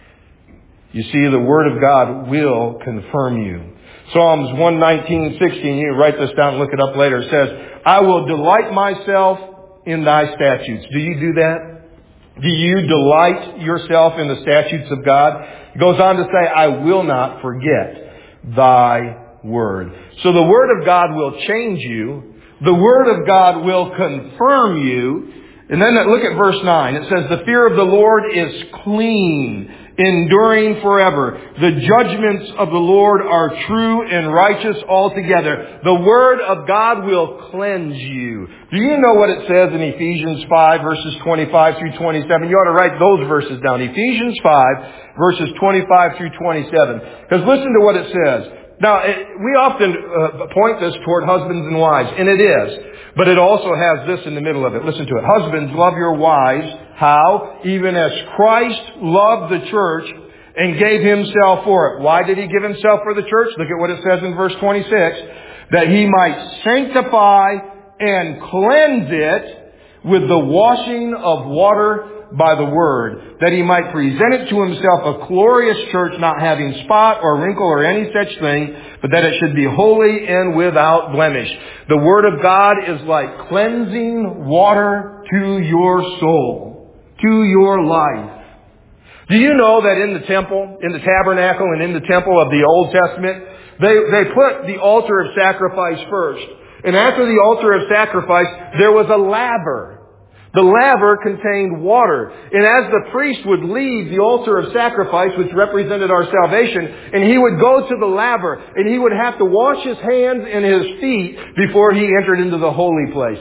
You see, the Word of God will confirm you. Psalms 119:16, you can write this down and look it up later. It says, I will delight myself in thy statutes. Do you do that? Do you delight yourself in the statutes of God? It goes on to say, I will not forget thy word. So the Word of God will change you. The Word of God will confirm you. And then look at verse 9. It says, the fear of the Lord is clean, enduring forever. The judgments of the Lord are true and righteous altogether. The Word of God will cleanse you. Do you know what it says in Ephesians 5 verses 25 through 27? You ought to write those verses down. Ephesians 5 verses 25 through 27. Because listen to what it says. Now, we often point this toward husbands and wives, and it is. But it also has this in the middle of it. Listen to it. Husbands, love your wives. How? Even as Christ loved the church and gave Himself for it. Why did He give Himself for the church? Look at what it says in verse 26. That He might sanctify and cleanse it with the washing of water by the Word, that He might present it to Himself a glorious church, not having spot or wrinkle or any such thing, but that it should be holy and without blemish. The Word of God is like cleansing water to your soul, to your life. Do you know that in the temple, in the tabernacle and in the temple of the Old Testament, they put the altar of sacrifice first. And after the altar of sacrifice, there was a laver. The laver contained water. And as the priest would leave the altar of sacrifice, which represented our salvation, and he would go to the laver, and he would have to wash his hands and his feet before he entered into the holy place.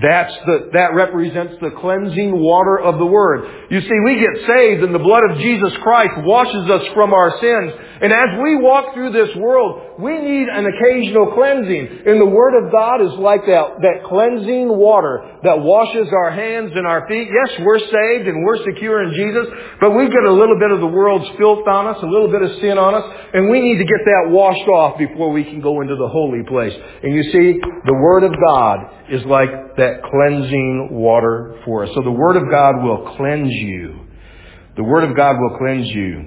That represents the cleansing water of the Word. You see, we get saved and the blood of Jesus Christ washes us from our sins. And as we walk through this world, we need an occasional cleansing. And the Word of God is like that cleansing water that washes our hands and our feet. Yes, we're saved and we're secure in Jesus, but we get a little bit of the world's filth on us, a little bit of sin on us, and we need to get that washed off before we can go into the holy place. And you see, the Word of God is like that cleansing water for us. So the Word of God will cleanse you. The Word of God will cleanse you.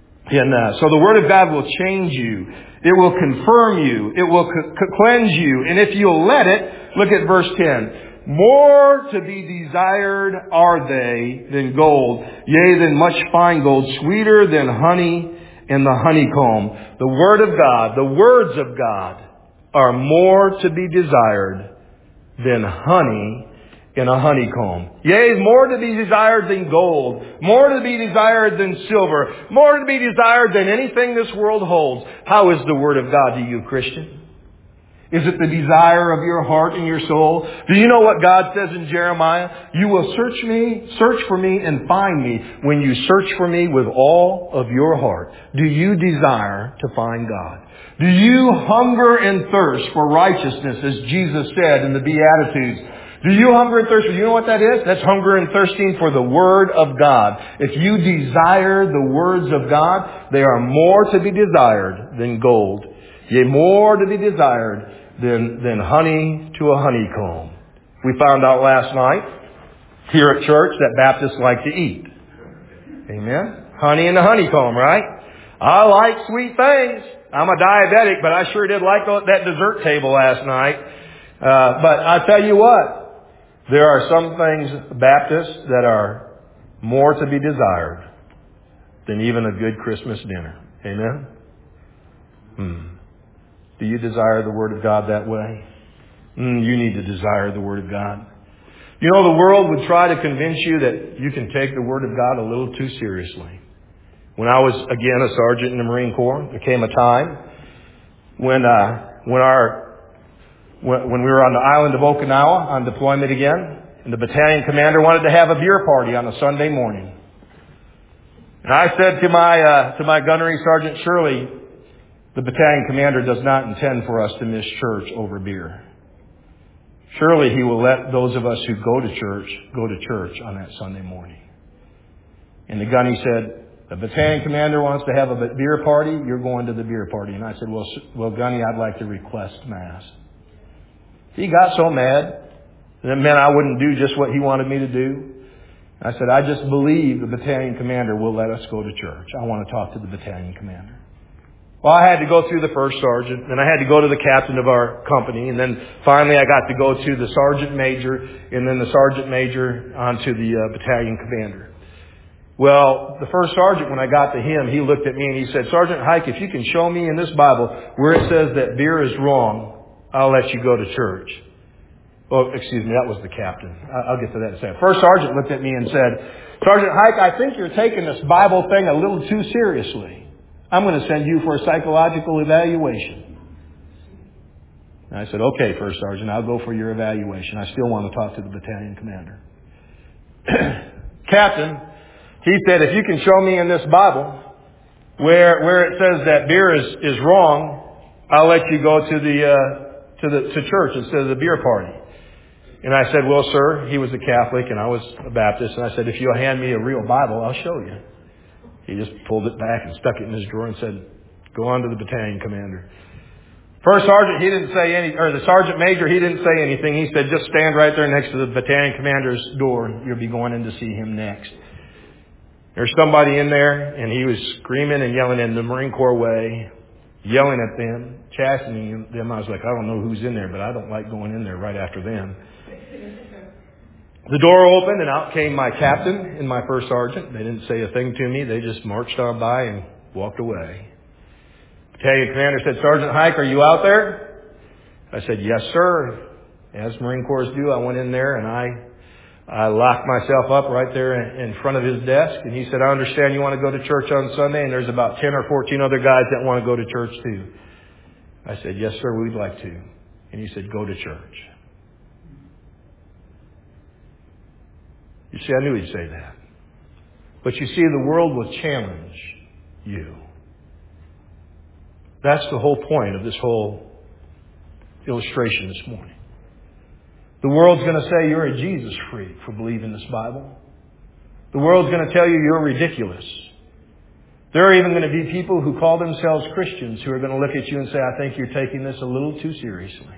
And so the Word of God will change you. It will confirm you. It will cleanse you. And if you'll let it, look at verse 10. More to be desired are they than gold, yea, than much fine gold, sweeter than honey and the honeycomb. The Word of God, the words of God, are more to be desired than honey in a honeycomb. Yea, more to be desired than gold, more to be desired than silver, more to be desired than anything this world holds. How is the Word of God to you, Christian? Is it the desire of your heart and your soul? Do you know what God says in Jeremiah? You will search for me and find me when you search for me with all of your heart. Do you desire to find God? Do you hunger and thirst for righteousness, as Jesus said in the Beatitudes? Do you hunger and thirst? Do you know what that is? That's hunger and thirsting for the Word of God. If you desire the words of God, they are more to be desired than gold. Yea, more to be desired than honey to a honeycomb. We found out last night here at church that Baptists like to eat. Amen? Honey and a honeycomb, right? I like sweet things. I'm a diabetic, but I sure did like that dessert table last night. But I tell you what, there are some things, Baptists, that are more to be desired than even a good Christmas dinner. Amen? Do you desire the Word of God that way? You need to desire the Word of God. You know, the world would try to convince you that you can take the Word of God a little too seriously. When I was, again, a sergeant in the Marine Corps, there came a time when we were on the island of Okinawa on deployment again, and the battalion commander wanted to have a beer party on a Sunday morning. And I said to my gunnery, Sergeant Shirley, the battalion commander does not intend for us to miss church over beer. Surely he will let those of us who go to church on that Sunday morning. And the gunny said, The battalion commander wants to have a beer party. You're going to the beer party. And I said, well, Gunny, I'd like to request Mass. He got so mad. That meant I wouldn't do just what he wanted me to do. I said, I just believe the battalion commander will let us go to church. I want to talk to the battalion commander. Well, I had to go through the first sergeant, and I had to go to the captain of our company, and then finally I got to go to the sergeant major, and then the sergeant major onto the battalion commander. Well, the first sergeant, when I got to him, he looked at me and he said, Sergeant Hike, if you can show me in this Bible where it says that beer is wrong, I'll let you go to church. Oh, excuse me, that was the captain. I'll get to that in a second. First sergeant looked at me and said, Sergeant Hike, I think you're taking this Bible thing a little too seriously. I'm going to send you for a psychological evaluation. And I said, okay, First Sergeant, I'll go for your evaluation. I still want to talk to the battalion commander. Captain, he said, if you can show me in this Bible where it says that beer is wrong, I'll let you go to church instead of the beer party. And I said, well, sir, he was a Catholic and I was a Baptist. And I said, if you'll hand me a real Bible, I'll show you. He just pulled it back and stuck it in his drawer and said, go on to the battalion commander. First sergeant, he didn't say the sergeant major, he didn't say anything. He said, just stand right there next to the battalion commander's door. You'll be going in to see him next. There's somebody in there and he was screaming and yelling in the Marine Corps way, yelling at them, chastening them. I was like, I don't know who's in there, but I don't like going in there right after them. The door opened and out came my captain and my first sergeant. They didn't say a thing to me. They just marched on by and walked away. Battalion commander said, Sergeant Hike, are you out there? I said, yes, sir. As Marine Corps do, I went in there and I locked myself up right there in front of his desk. And he said, I understand you want to go to church on Sunday and there's about 10 or 14 other guys that want to go to church too. I said, yes, sir, we'd like to. And he said, go to church. You see, I knew he'd say that. But you see, the world will challenge you. That's the whole point of this whole illustration this morning. The world's going to say you're a Jesus freak for believing this Bible. The world's going to tell you you're ridiculous. There are even going to be people who call themselves Christians who are going to look at you and say, I think you're taking this a little too seriously.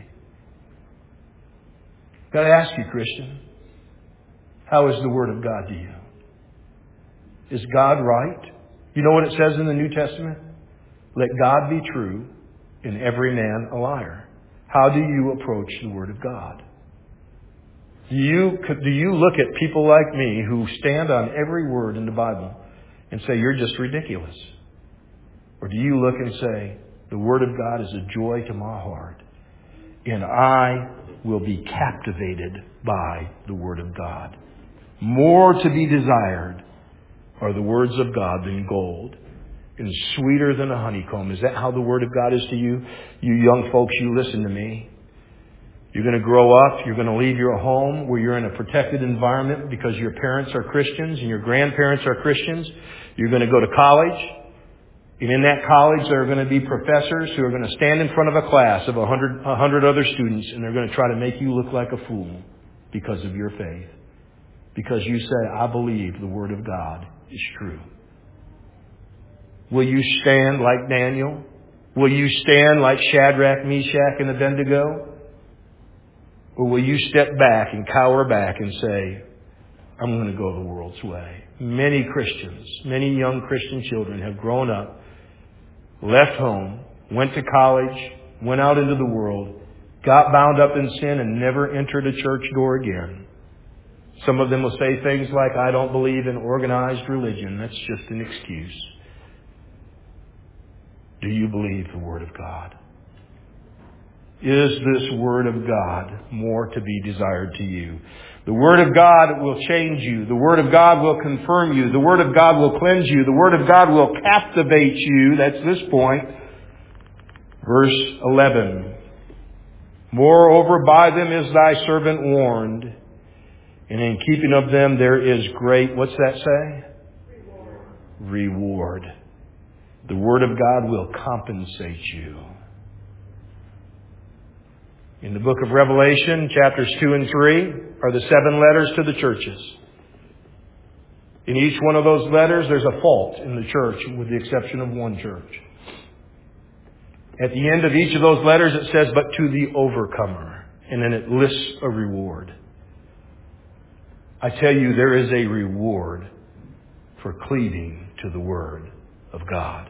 Got to ask you, Christian, how is the Word of God to you? Is God right? You know what it says in the New Testament? Let God be true and every man a liar. How do you approach the Word of God? Do you look at people like me who stand on every word in the Bible and say, you're just ridiculous? Or do you look and say, the Word of God is a joy to my heart, and I will be captivated by the Word of God? More to be desired are the words of God than gold, and sweeter than a honeycomb. Is that how the Word of God is to you? You young folks, you listen to me. You're going to grow up. You're going to leave your home where you're in a protected environment because your parents are Christians and your grandparents are Christians. You're going to go to college. And in that college, there are going to be professors who are going to stand in front of a class of 100 other students, and they're going to try to make you look like a fool because of your faith. Because you say, I believe the Word of God is true. Will you stand like Daniel? Will you stand like Shadrach, Meshach, and Abednego? Or will you step back and cower back and say, I'm going to go the world's way? Many Christians, many young Christian children have grown up, left home, went to college, went out into the world, got bound up in sin, and never entered a church door again. Some of them will say things like, I don't believe in organized religion. That's just an excuse. Do you believe the Word of God? Is this Word of God more to be desired to you? The Word of God will change you. The Word of God will confirm you. The Word of God will cleanse you. The Word of God will captivate you. That's this point. Verse 11. Moreover, by them is thy servant warned, and in keeping of them there is great, what's that say? Reward. The Word of God will compensate you. In the book of Revelation, chapters 2 and 3 are the 7 letters to the churches. In each one of those letters, there's a fault in the church, with the exception of one church. At the end of each of those letters, it says, but to the overcomer. And then it lists a reward. I tell you, there is a reward for cleaving to the Word of God.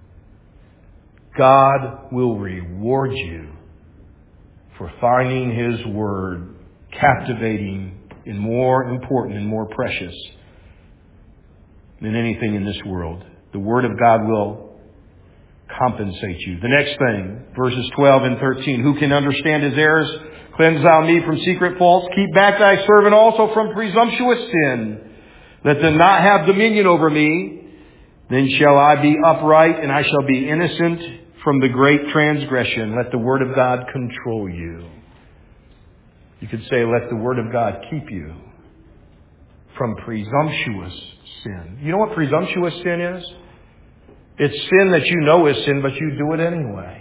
God will reward you for finding His Word captivating and more important and more precious than anything in this world. The Word of God will compensate you. The next thing, verses 12 and 13. Who can understand his errors? Cleanse thou me from secret faults. Keep back thy servant also from presumptuous sin. Let them not have dominion over me. Then shall I be upright, and I shall be innocent from the great transgression. Let the Word of God control you. You could say, let the Word of God keep you from presumptuous sin. You know what presumptuous sin is? It's sin that you know is sin, but you do it anyway.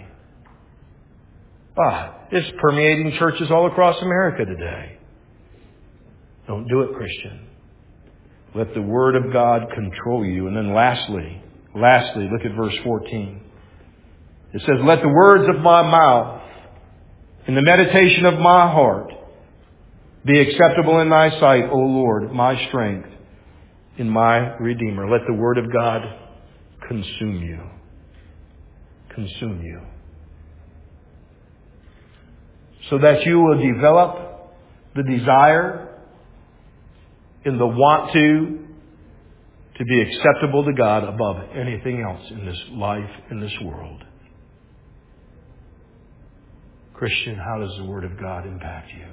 It's permeating churches all across America today. Don't do it, Christian. Let the Word of God control you. And then lastly, look at verse 14. It says, let the words of my mouth and the meditation of my heart be acceptable in thy sight, O Lord, my strength and my Redeemer. Let the Word of God consume you. Consume you. So that you will develop the desire and the want to be acceptable to God above anything else in this life, in this world. Christian, how does the Word of God impact you?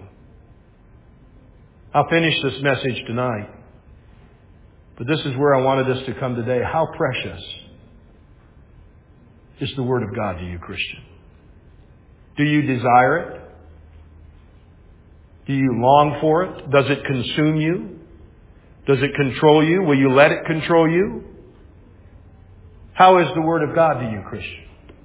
I'll finish this message tonight. But this is where I wanted us to come today. How precious is the Word of God to you, Christian? Do you desire it? Do you long for it? Does it consume you? Does it control you? Will you let it control you? How is the Word of God to you, Christian?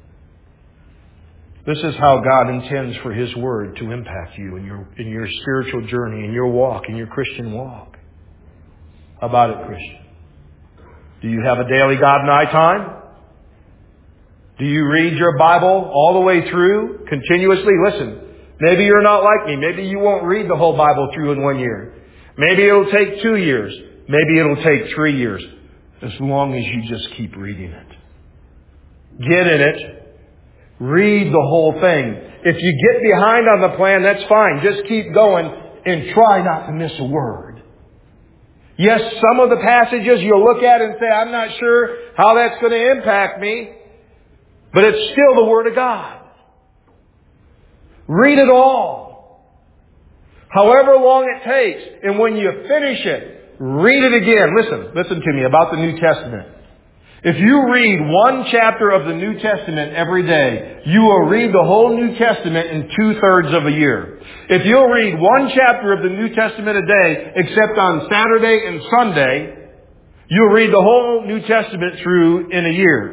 This is how God intends for His Word to impact you in your spiritual journey, in your walk, in your Christian walk. How about it, Christian? Do you have a daily God and I time? Do you read your Bible all the way through continuously? Listen, maybe you're not like me. Maybe you won't read the whole Bible through in 1 year. Maybe it'll take 2 years. Maybe it'll take 3 years. As long as you just keep reading it. Get in it. Read the whole thing. If you get behind on the plan, that's fine. Just keep going and try not to miss a word. Yes, some of the passages you'll look at and say, I'm not sure how that's going to impact me. But it's still the Word of God. Read it all. However long it takes. And when you finish it, read it again. Listen to me about the New Testament. If you read one chapter of the New Testament every day, you will read the whole New Testament in 2/3 of a year. If you'll read one chapter of the New Testament a day, except on Saturday and Sunday, you'll read the whole New Testament through in a year.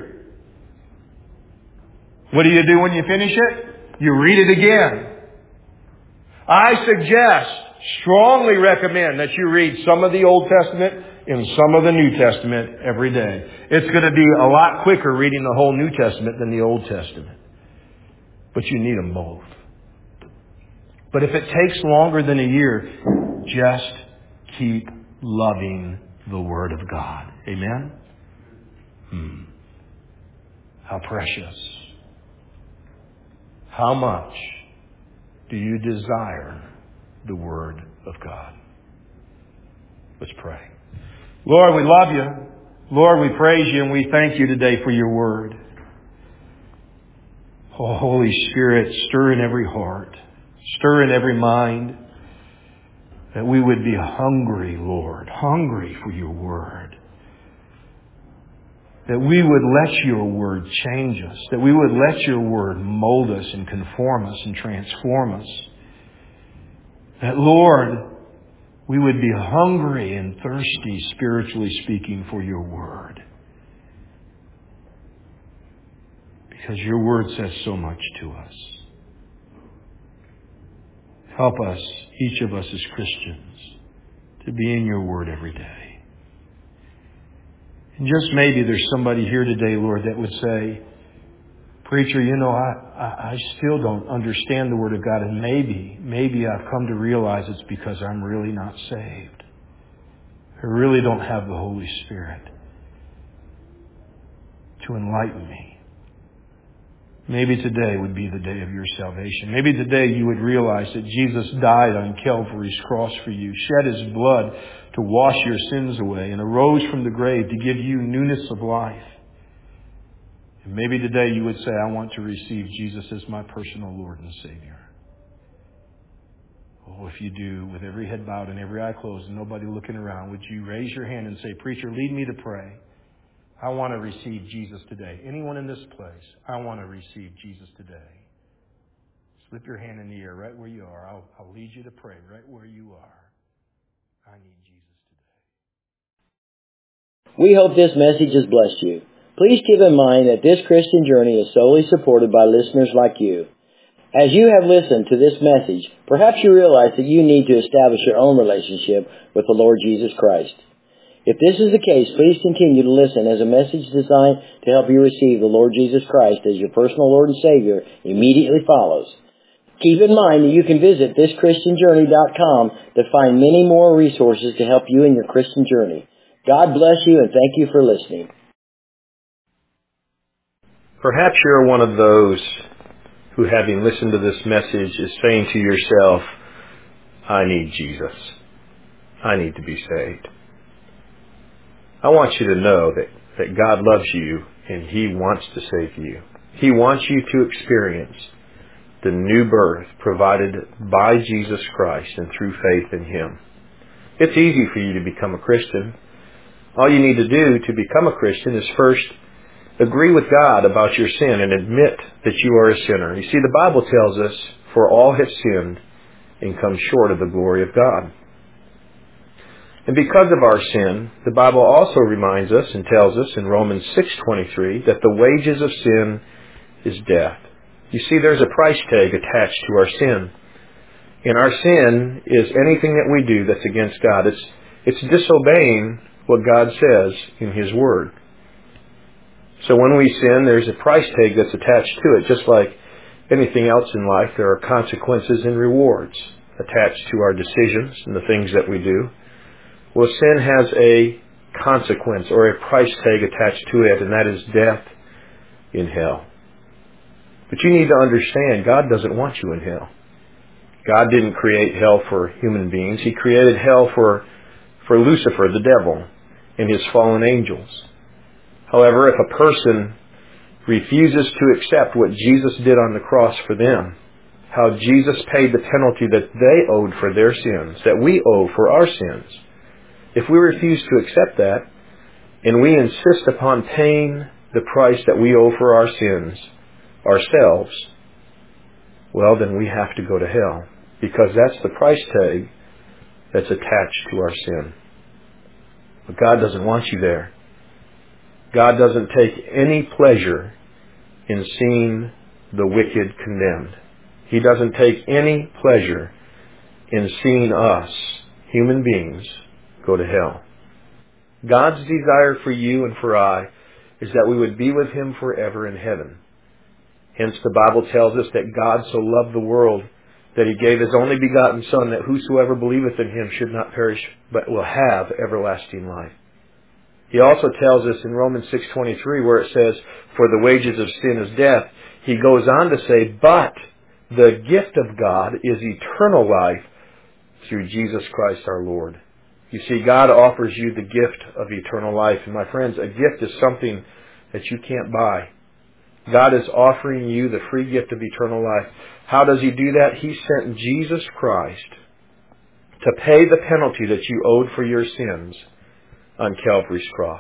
What do you do when you finish it? You read it again. I strongly recommend that you read some of the Old Testament and some of the New Testament every day. It's going to be a lot quicker reading the whole New Testament than the Old Testament. But you need them both. But if it takes longer than a year, just keep loving the Word of God. Amen? How precious. How much do you desire the Word of God? Let's pray. Lord, we love you. Lord, we praise you and we thank you today for your Word. Oh, Holy Spirit, stir in every heart, stir in every mind, that we would be hungry, Lord, hungry for your Word. That we would let your Word change us. That we would let your Word mold us and conform us and transform us. That, Lord, we would be hungry and thirsty, spiritually speaking, for your Word. Because your Word says so much to us. Help us, each of us as Christians, to be in your Word every day. And just maybe there's somebody here today, Lord, that would say, Preacher, I still don't understand the Word of God, and maybe I've come to realize it's because I'm really not saved. I really don't have the Holy Spirit to enlighten me. Maybe today would be the day of your salvation. Maybe today you would realize that Jesus died on Calvary's cross for you, shed His blood to wash your sins away, and arose from the grave to give you newness of life. And maybe today you would say, I want to receive Jesus as my personal Lord and Savior. Oh, if you do, with every head bowed and every eye closed and nobody looking around, would you raise your hand and say, Preacher, lead me to pray. I want to receive Jesus today. Anyone in this place, I want to receive Jesus today. Slip your hand in the air right where you are. I'll lead you to pray right where you are. I need Jesus today. We hope this message has blessed you. Please keep in mind that this Christian journey is solely supported by listeners like you. As you have listened to this message, perhaps you realize that you need to establish your own relationship with the Lord Jesus Christ. If this is the case, please continue to listen as a message designed to help you receive the Lord Jesus Christ as your personal Lord and Savior immediately follows. Keep in mind that you can visit thischristianjourney.com to find many more resources to help you in your Christian journey. God bless you and thank you for listening. Perhaps you're one of those who, having listened to this message, is saying to yourself, I need Jesus. I need to be saved. I want you to know that God loves you and He wants to save you. He wants you to experience the new birth provided by Jesus Christ and through faith in Him. It's easy for you to become a Christian. All you need to do to become a Christian is first agree with God about your sin and admit that you are a sinner. You see, the Bible tells us, for all have sinned and come short of the glory of God. And because of our sin, the Bible also reminds us and tells us in Romans 6:23 that the wages of sin is death. You see, there's a price tag attached to our sin. And our sin is anything that we do that's against God. It's disobeying what God says in His Word. So when we sin, there's a price tag that's attached to it. Just like anything else in life, there are consequences and rewards attached to our decisions and the things that we do. Well, sin has a consequence or a price tag attached to it, and that is death in hell. But you need to understand, God doesn't want you in hell. God didn't create hell for human beings. He created hell for Lucifer, the devil, and his fallen angels. However, if a person refuses to accept what Jesus did on the cross for them, how Jesus paid the penalty that they owed for their sins, that we owe for our sins, if we refuse to accept that, and we insist upon paying the price that we owe for our sins ourselves, well, then we have to go to hell, because that's the price tag that's attached to our sin. But God doesn't want you there. God doesn't take any pleasure in seeing the wicked condemned. He doesn't take any pleasure in seeing us, human beings, go to hell. God's desire for you and for I is that we would be with Him forever in heaven. Hence the Bible tells us that God so loved the world that He gave His only begotten Son, that whosoever believeth in Him should not perish, but will have everlasting life. He also tells us in Romans 6:23, where it says, for the wages of sin is death, he goes on to say, but the gift of God is eternal life through Jesus Christ our Lord. You see, God offers you the gift of eternal life. And my friends, a gift is something that you can't buy. God is offering you the free gift of eternal life. How does He do that? He sent Jesus Christ to pay the penalty that you owed for your sins on Calvary's cross.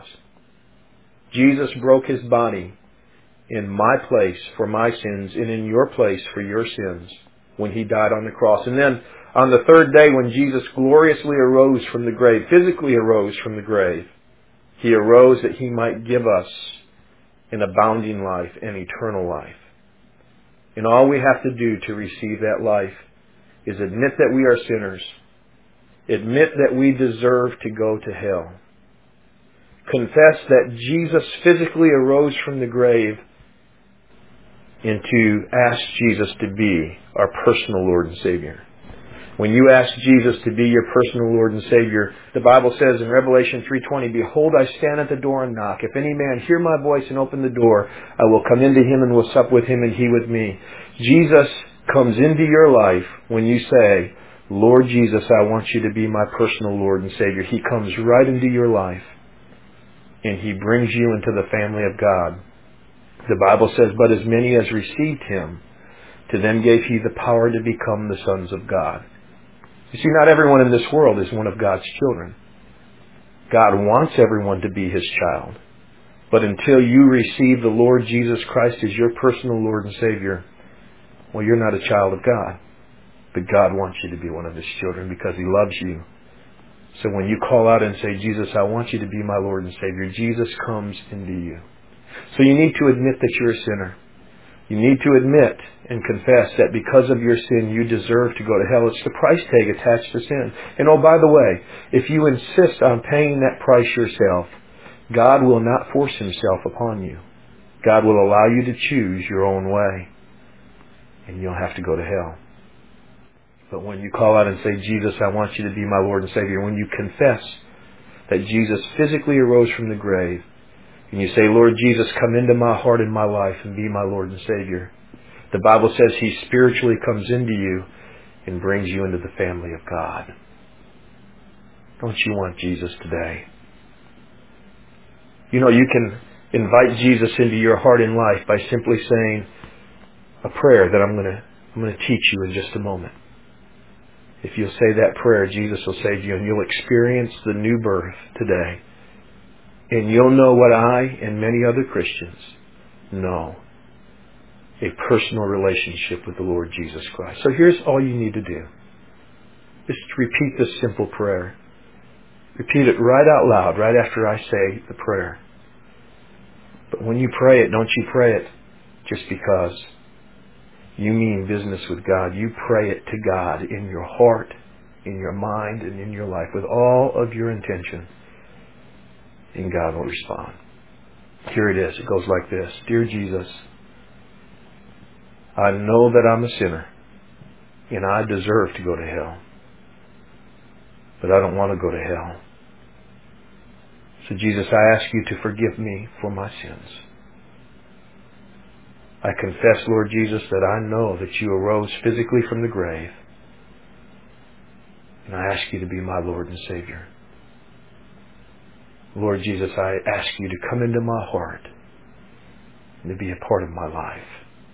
Jesus broke His body in my place for my sins and in your place for your sins when He died on the cross. And then on the third day, when Jesus gloriously arose from the grave, physically arose from the grave, He arose that He might give us an abounding life and eternal life. And all we have to do to receive that life is admit that we are sinners, admit that we deserve to go to hell, confess that Jesus physically arose from the grave, and to ask Jesus to be our personal Lord and Savior. When you ask Jesus to be your personal Lord and Savior, the Bible says in Revelation 3:20, "Behold, I stand at the door and knock. If any man hear my voice and open the door, I will come into him and will sup with him and he with me." Jesus comes into your life when you say, "Lord Jesus, I want you to be my personal Lord and Savior." He comes right into your life and He brings you into the family of God. The Bible says, "But as many as received Him, to them gave He the power to become the sons of God." You see, not everyone in this world is one of God's children. God wants everyone to be His child. But until you receive the Lord Jesus Christ as your personal Lord and Savior, well, you're not a child of God. But God wants you to be one of His children because He loves you. So when you call out and say, "Jesus, I want you to be my Lord and Savior," Jesus comes into you. So you need to admit that you're a sinner. You need to admit and confess that because of your sin, you deserve to go to hell. It's the price tag attached to sin. And oh, by the way, if you insist on paying that price yourself, God will not force Himself upon you. God will allow you to choose your own way. And you'll have to go to hell. But when you call out and say, "Jesus, I want you to be my Lord and Savior," when you confess that Jesus physically arose from the grave, and you say, "Lord Jesus, come into my heart and my life and be my Lord and Savior," the Bible says He spiritually comes into you and brings you into the family of God. Don't you want Jesus today? You know, you can invite Jesus into your heart and life by simply saying a prayer that I'm going to teach you in just a moment. If you'll say that prayer, Jesus will save you and you'll experience the new birth today. And you'll know what I and many other Christians know: a personal relationship with the Lord Jesus Christ. So here's all you need to do. Just repeat this simple prayer. Repeat it right out loud, right after I say the prayer. But when you pray it, don't you pray it just because you mean business with God. You pray it to God in your heart, in your mind, and in your life with all of your intention. And God will respond. Here it is. It goes like this. "Dear Jesus, I know that I'm a sinner and I deserve to go to hell. But I don't want to go to hell. So Jesus, I ask you to forgive me for my sins. I confess, Lord Jesus, that I know that you arose physically from the grave. And I ask you to be my Lord and Savior. Lord Jesus, I ask you to come into my heart and to be a part of my life.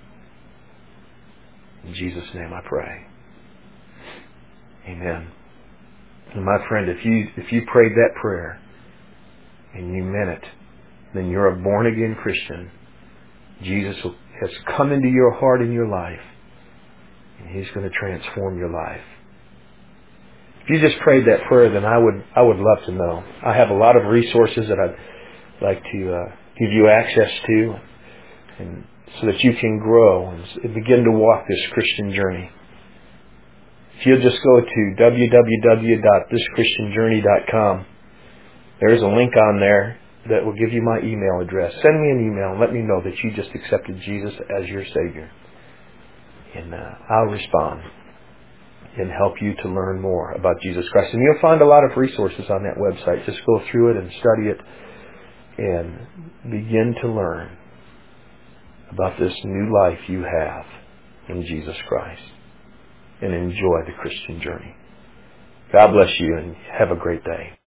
In Jesus' name I pray. Amen." And my friend, if you prayed that prayer and you meant it, then you're a born-again Christian. Jesus has come into your heart and your life, and He's going to transform your life. If you just prayed that prayer, then I would love to know. I have a lot of resources that I'd like to give you access to, and so that you can grow and begin to walk this Christian journey. If you'll just go to www.thischristianjourney.com, there's a link on there that will give you my email address. Send me an email and let me know that you just accepted Jesus as your Savior. And I'll respond and help you to learn more about Jesus Christ. And you'll find a lot of resources on that website. Just go through it and study it and begin to learn about this new life you have in Jesus Christ. And enjoy the Christian journey. God bless you and have a great day.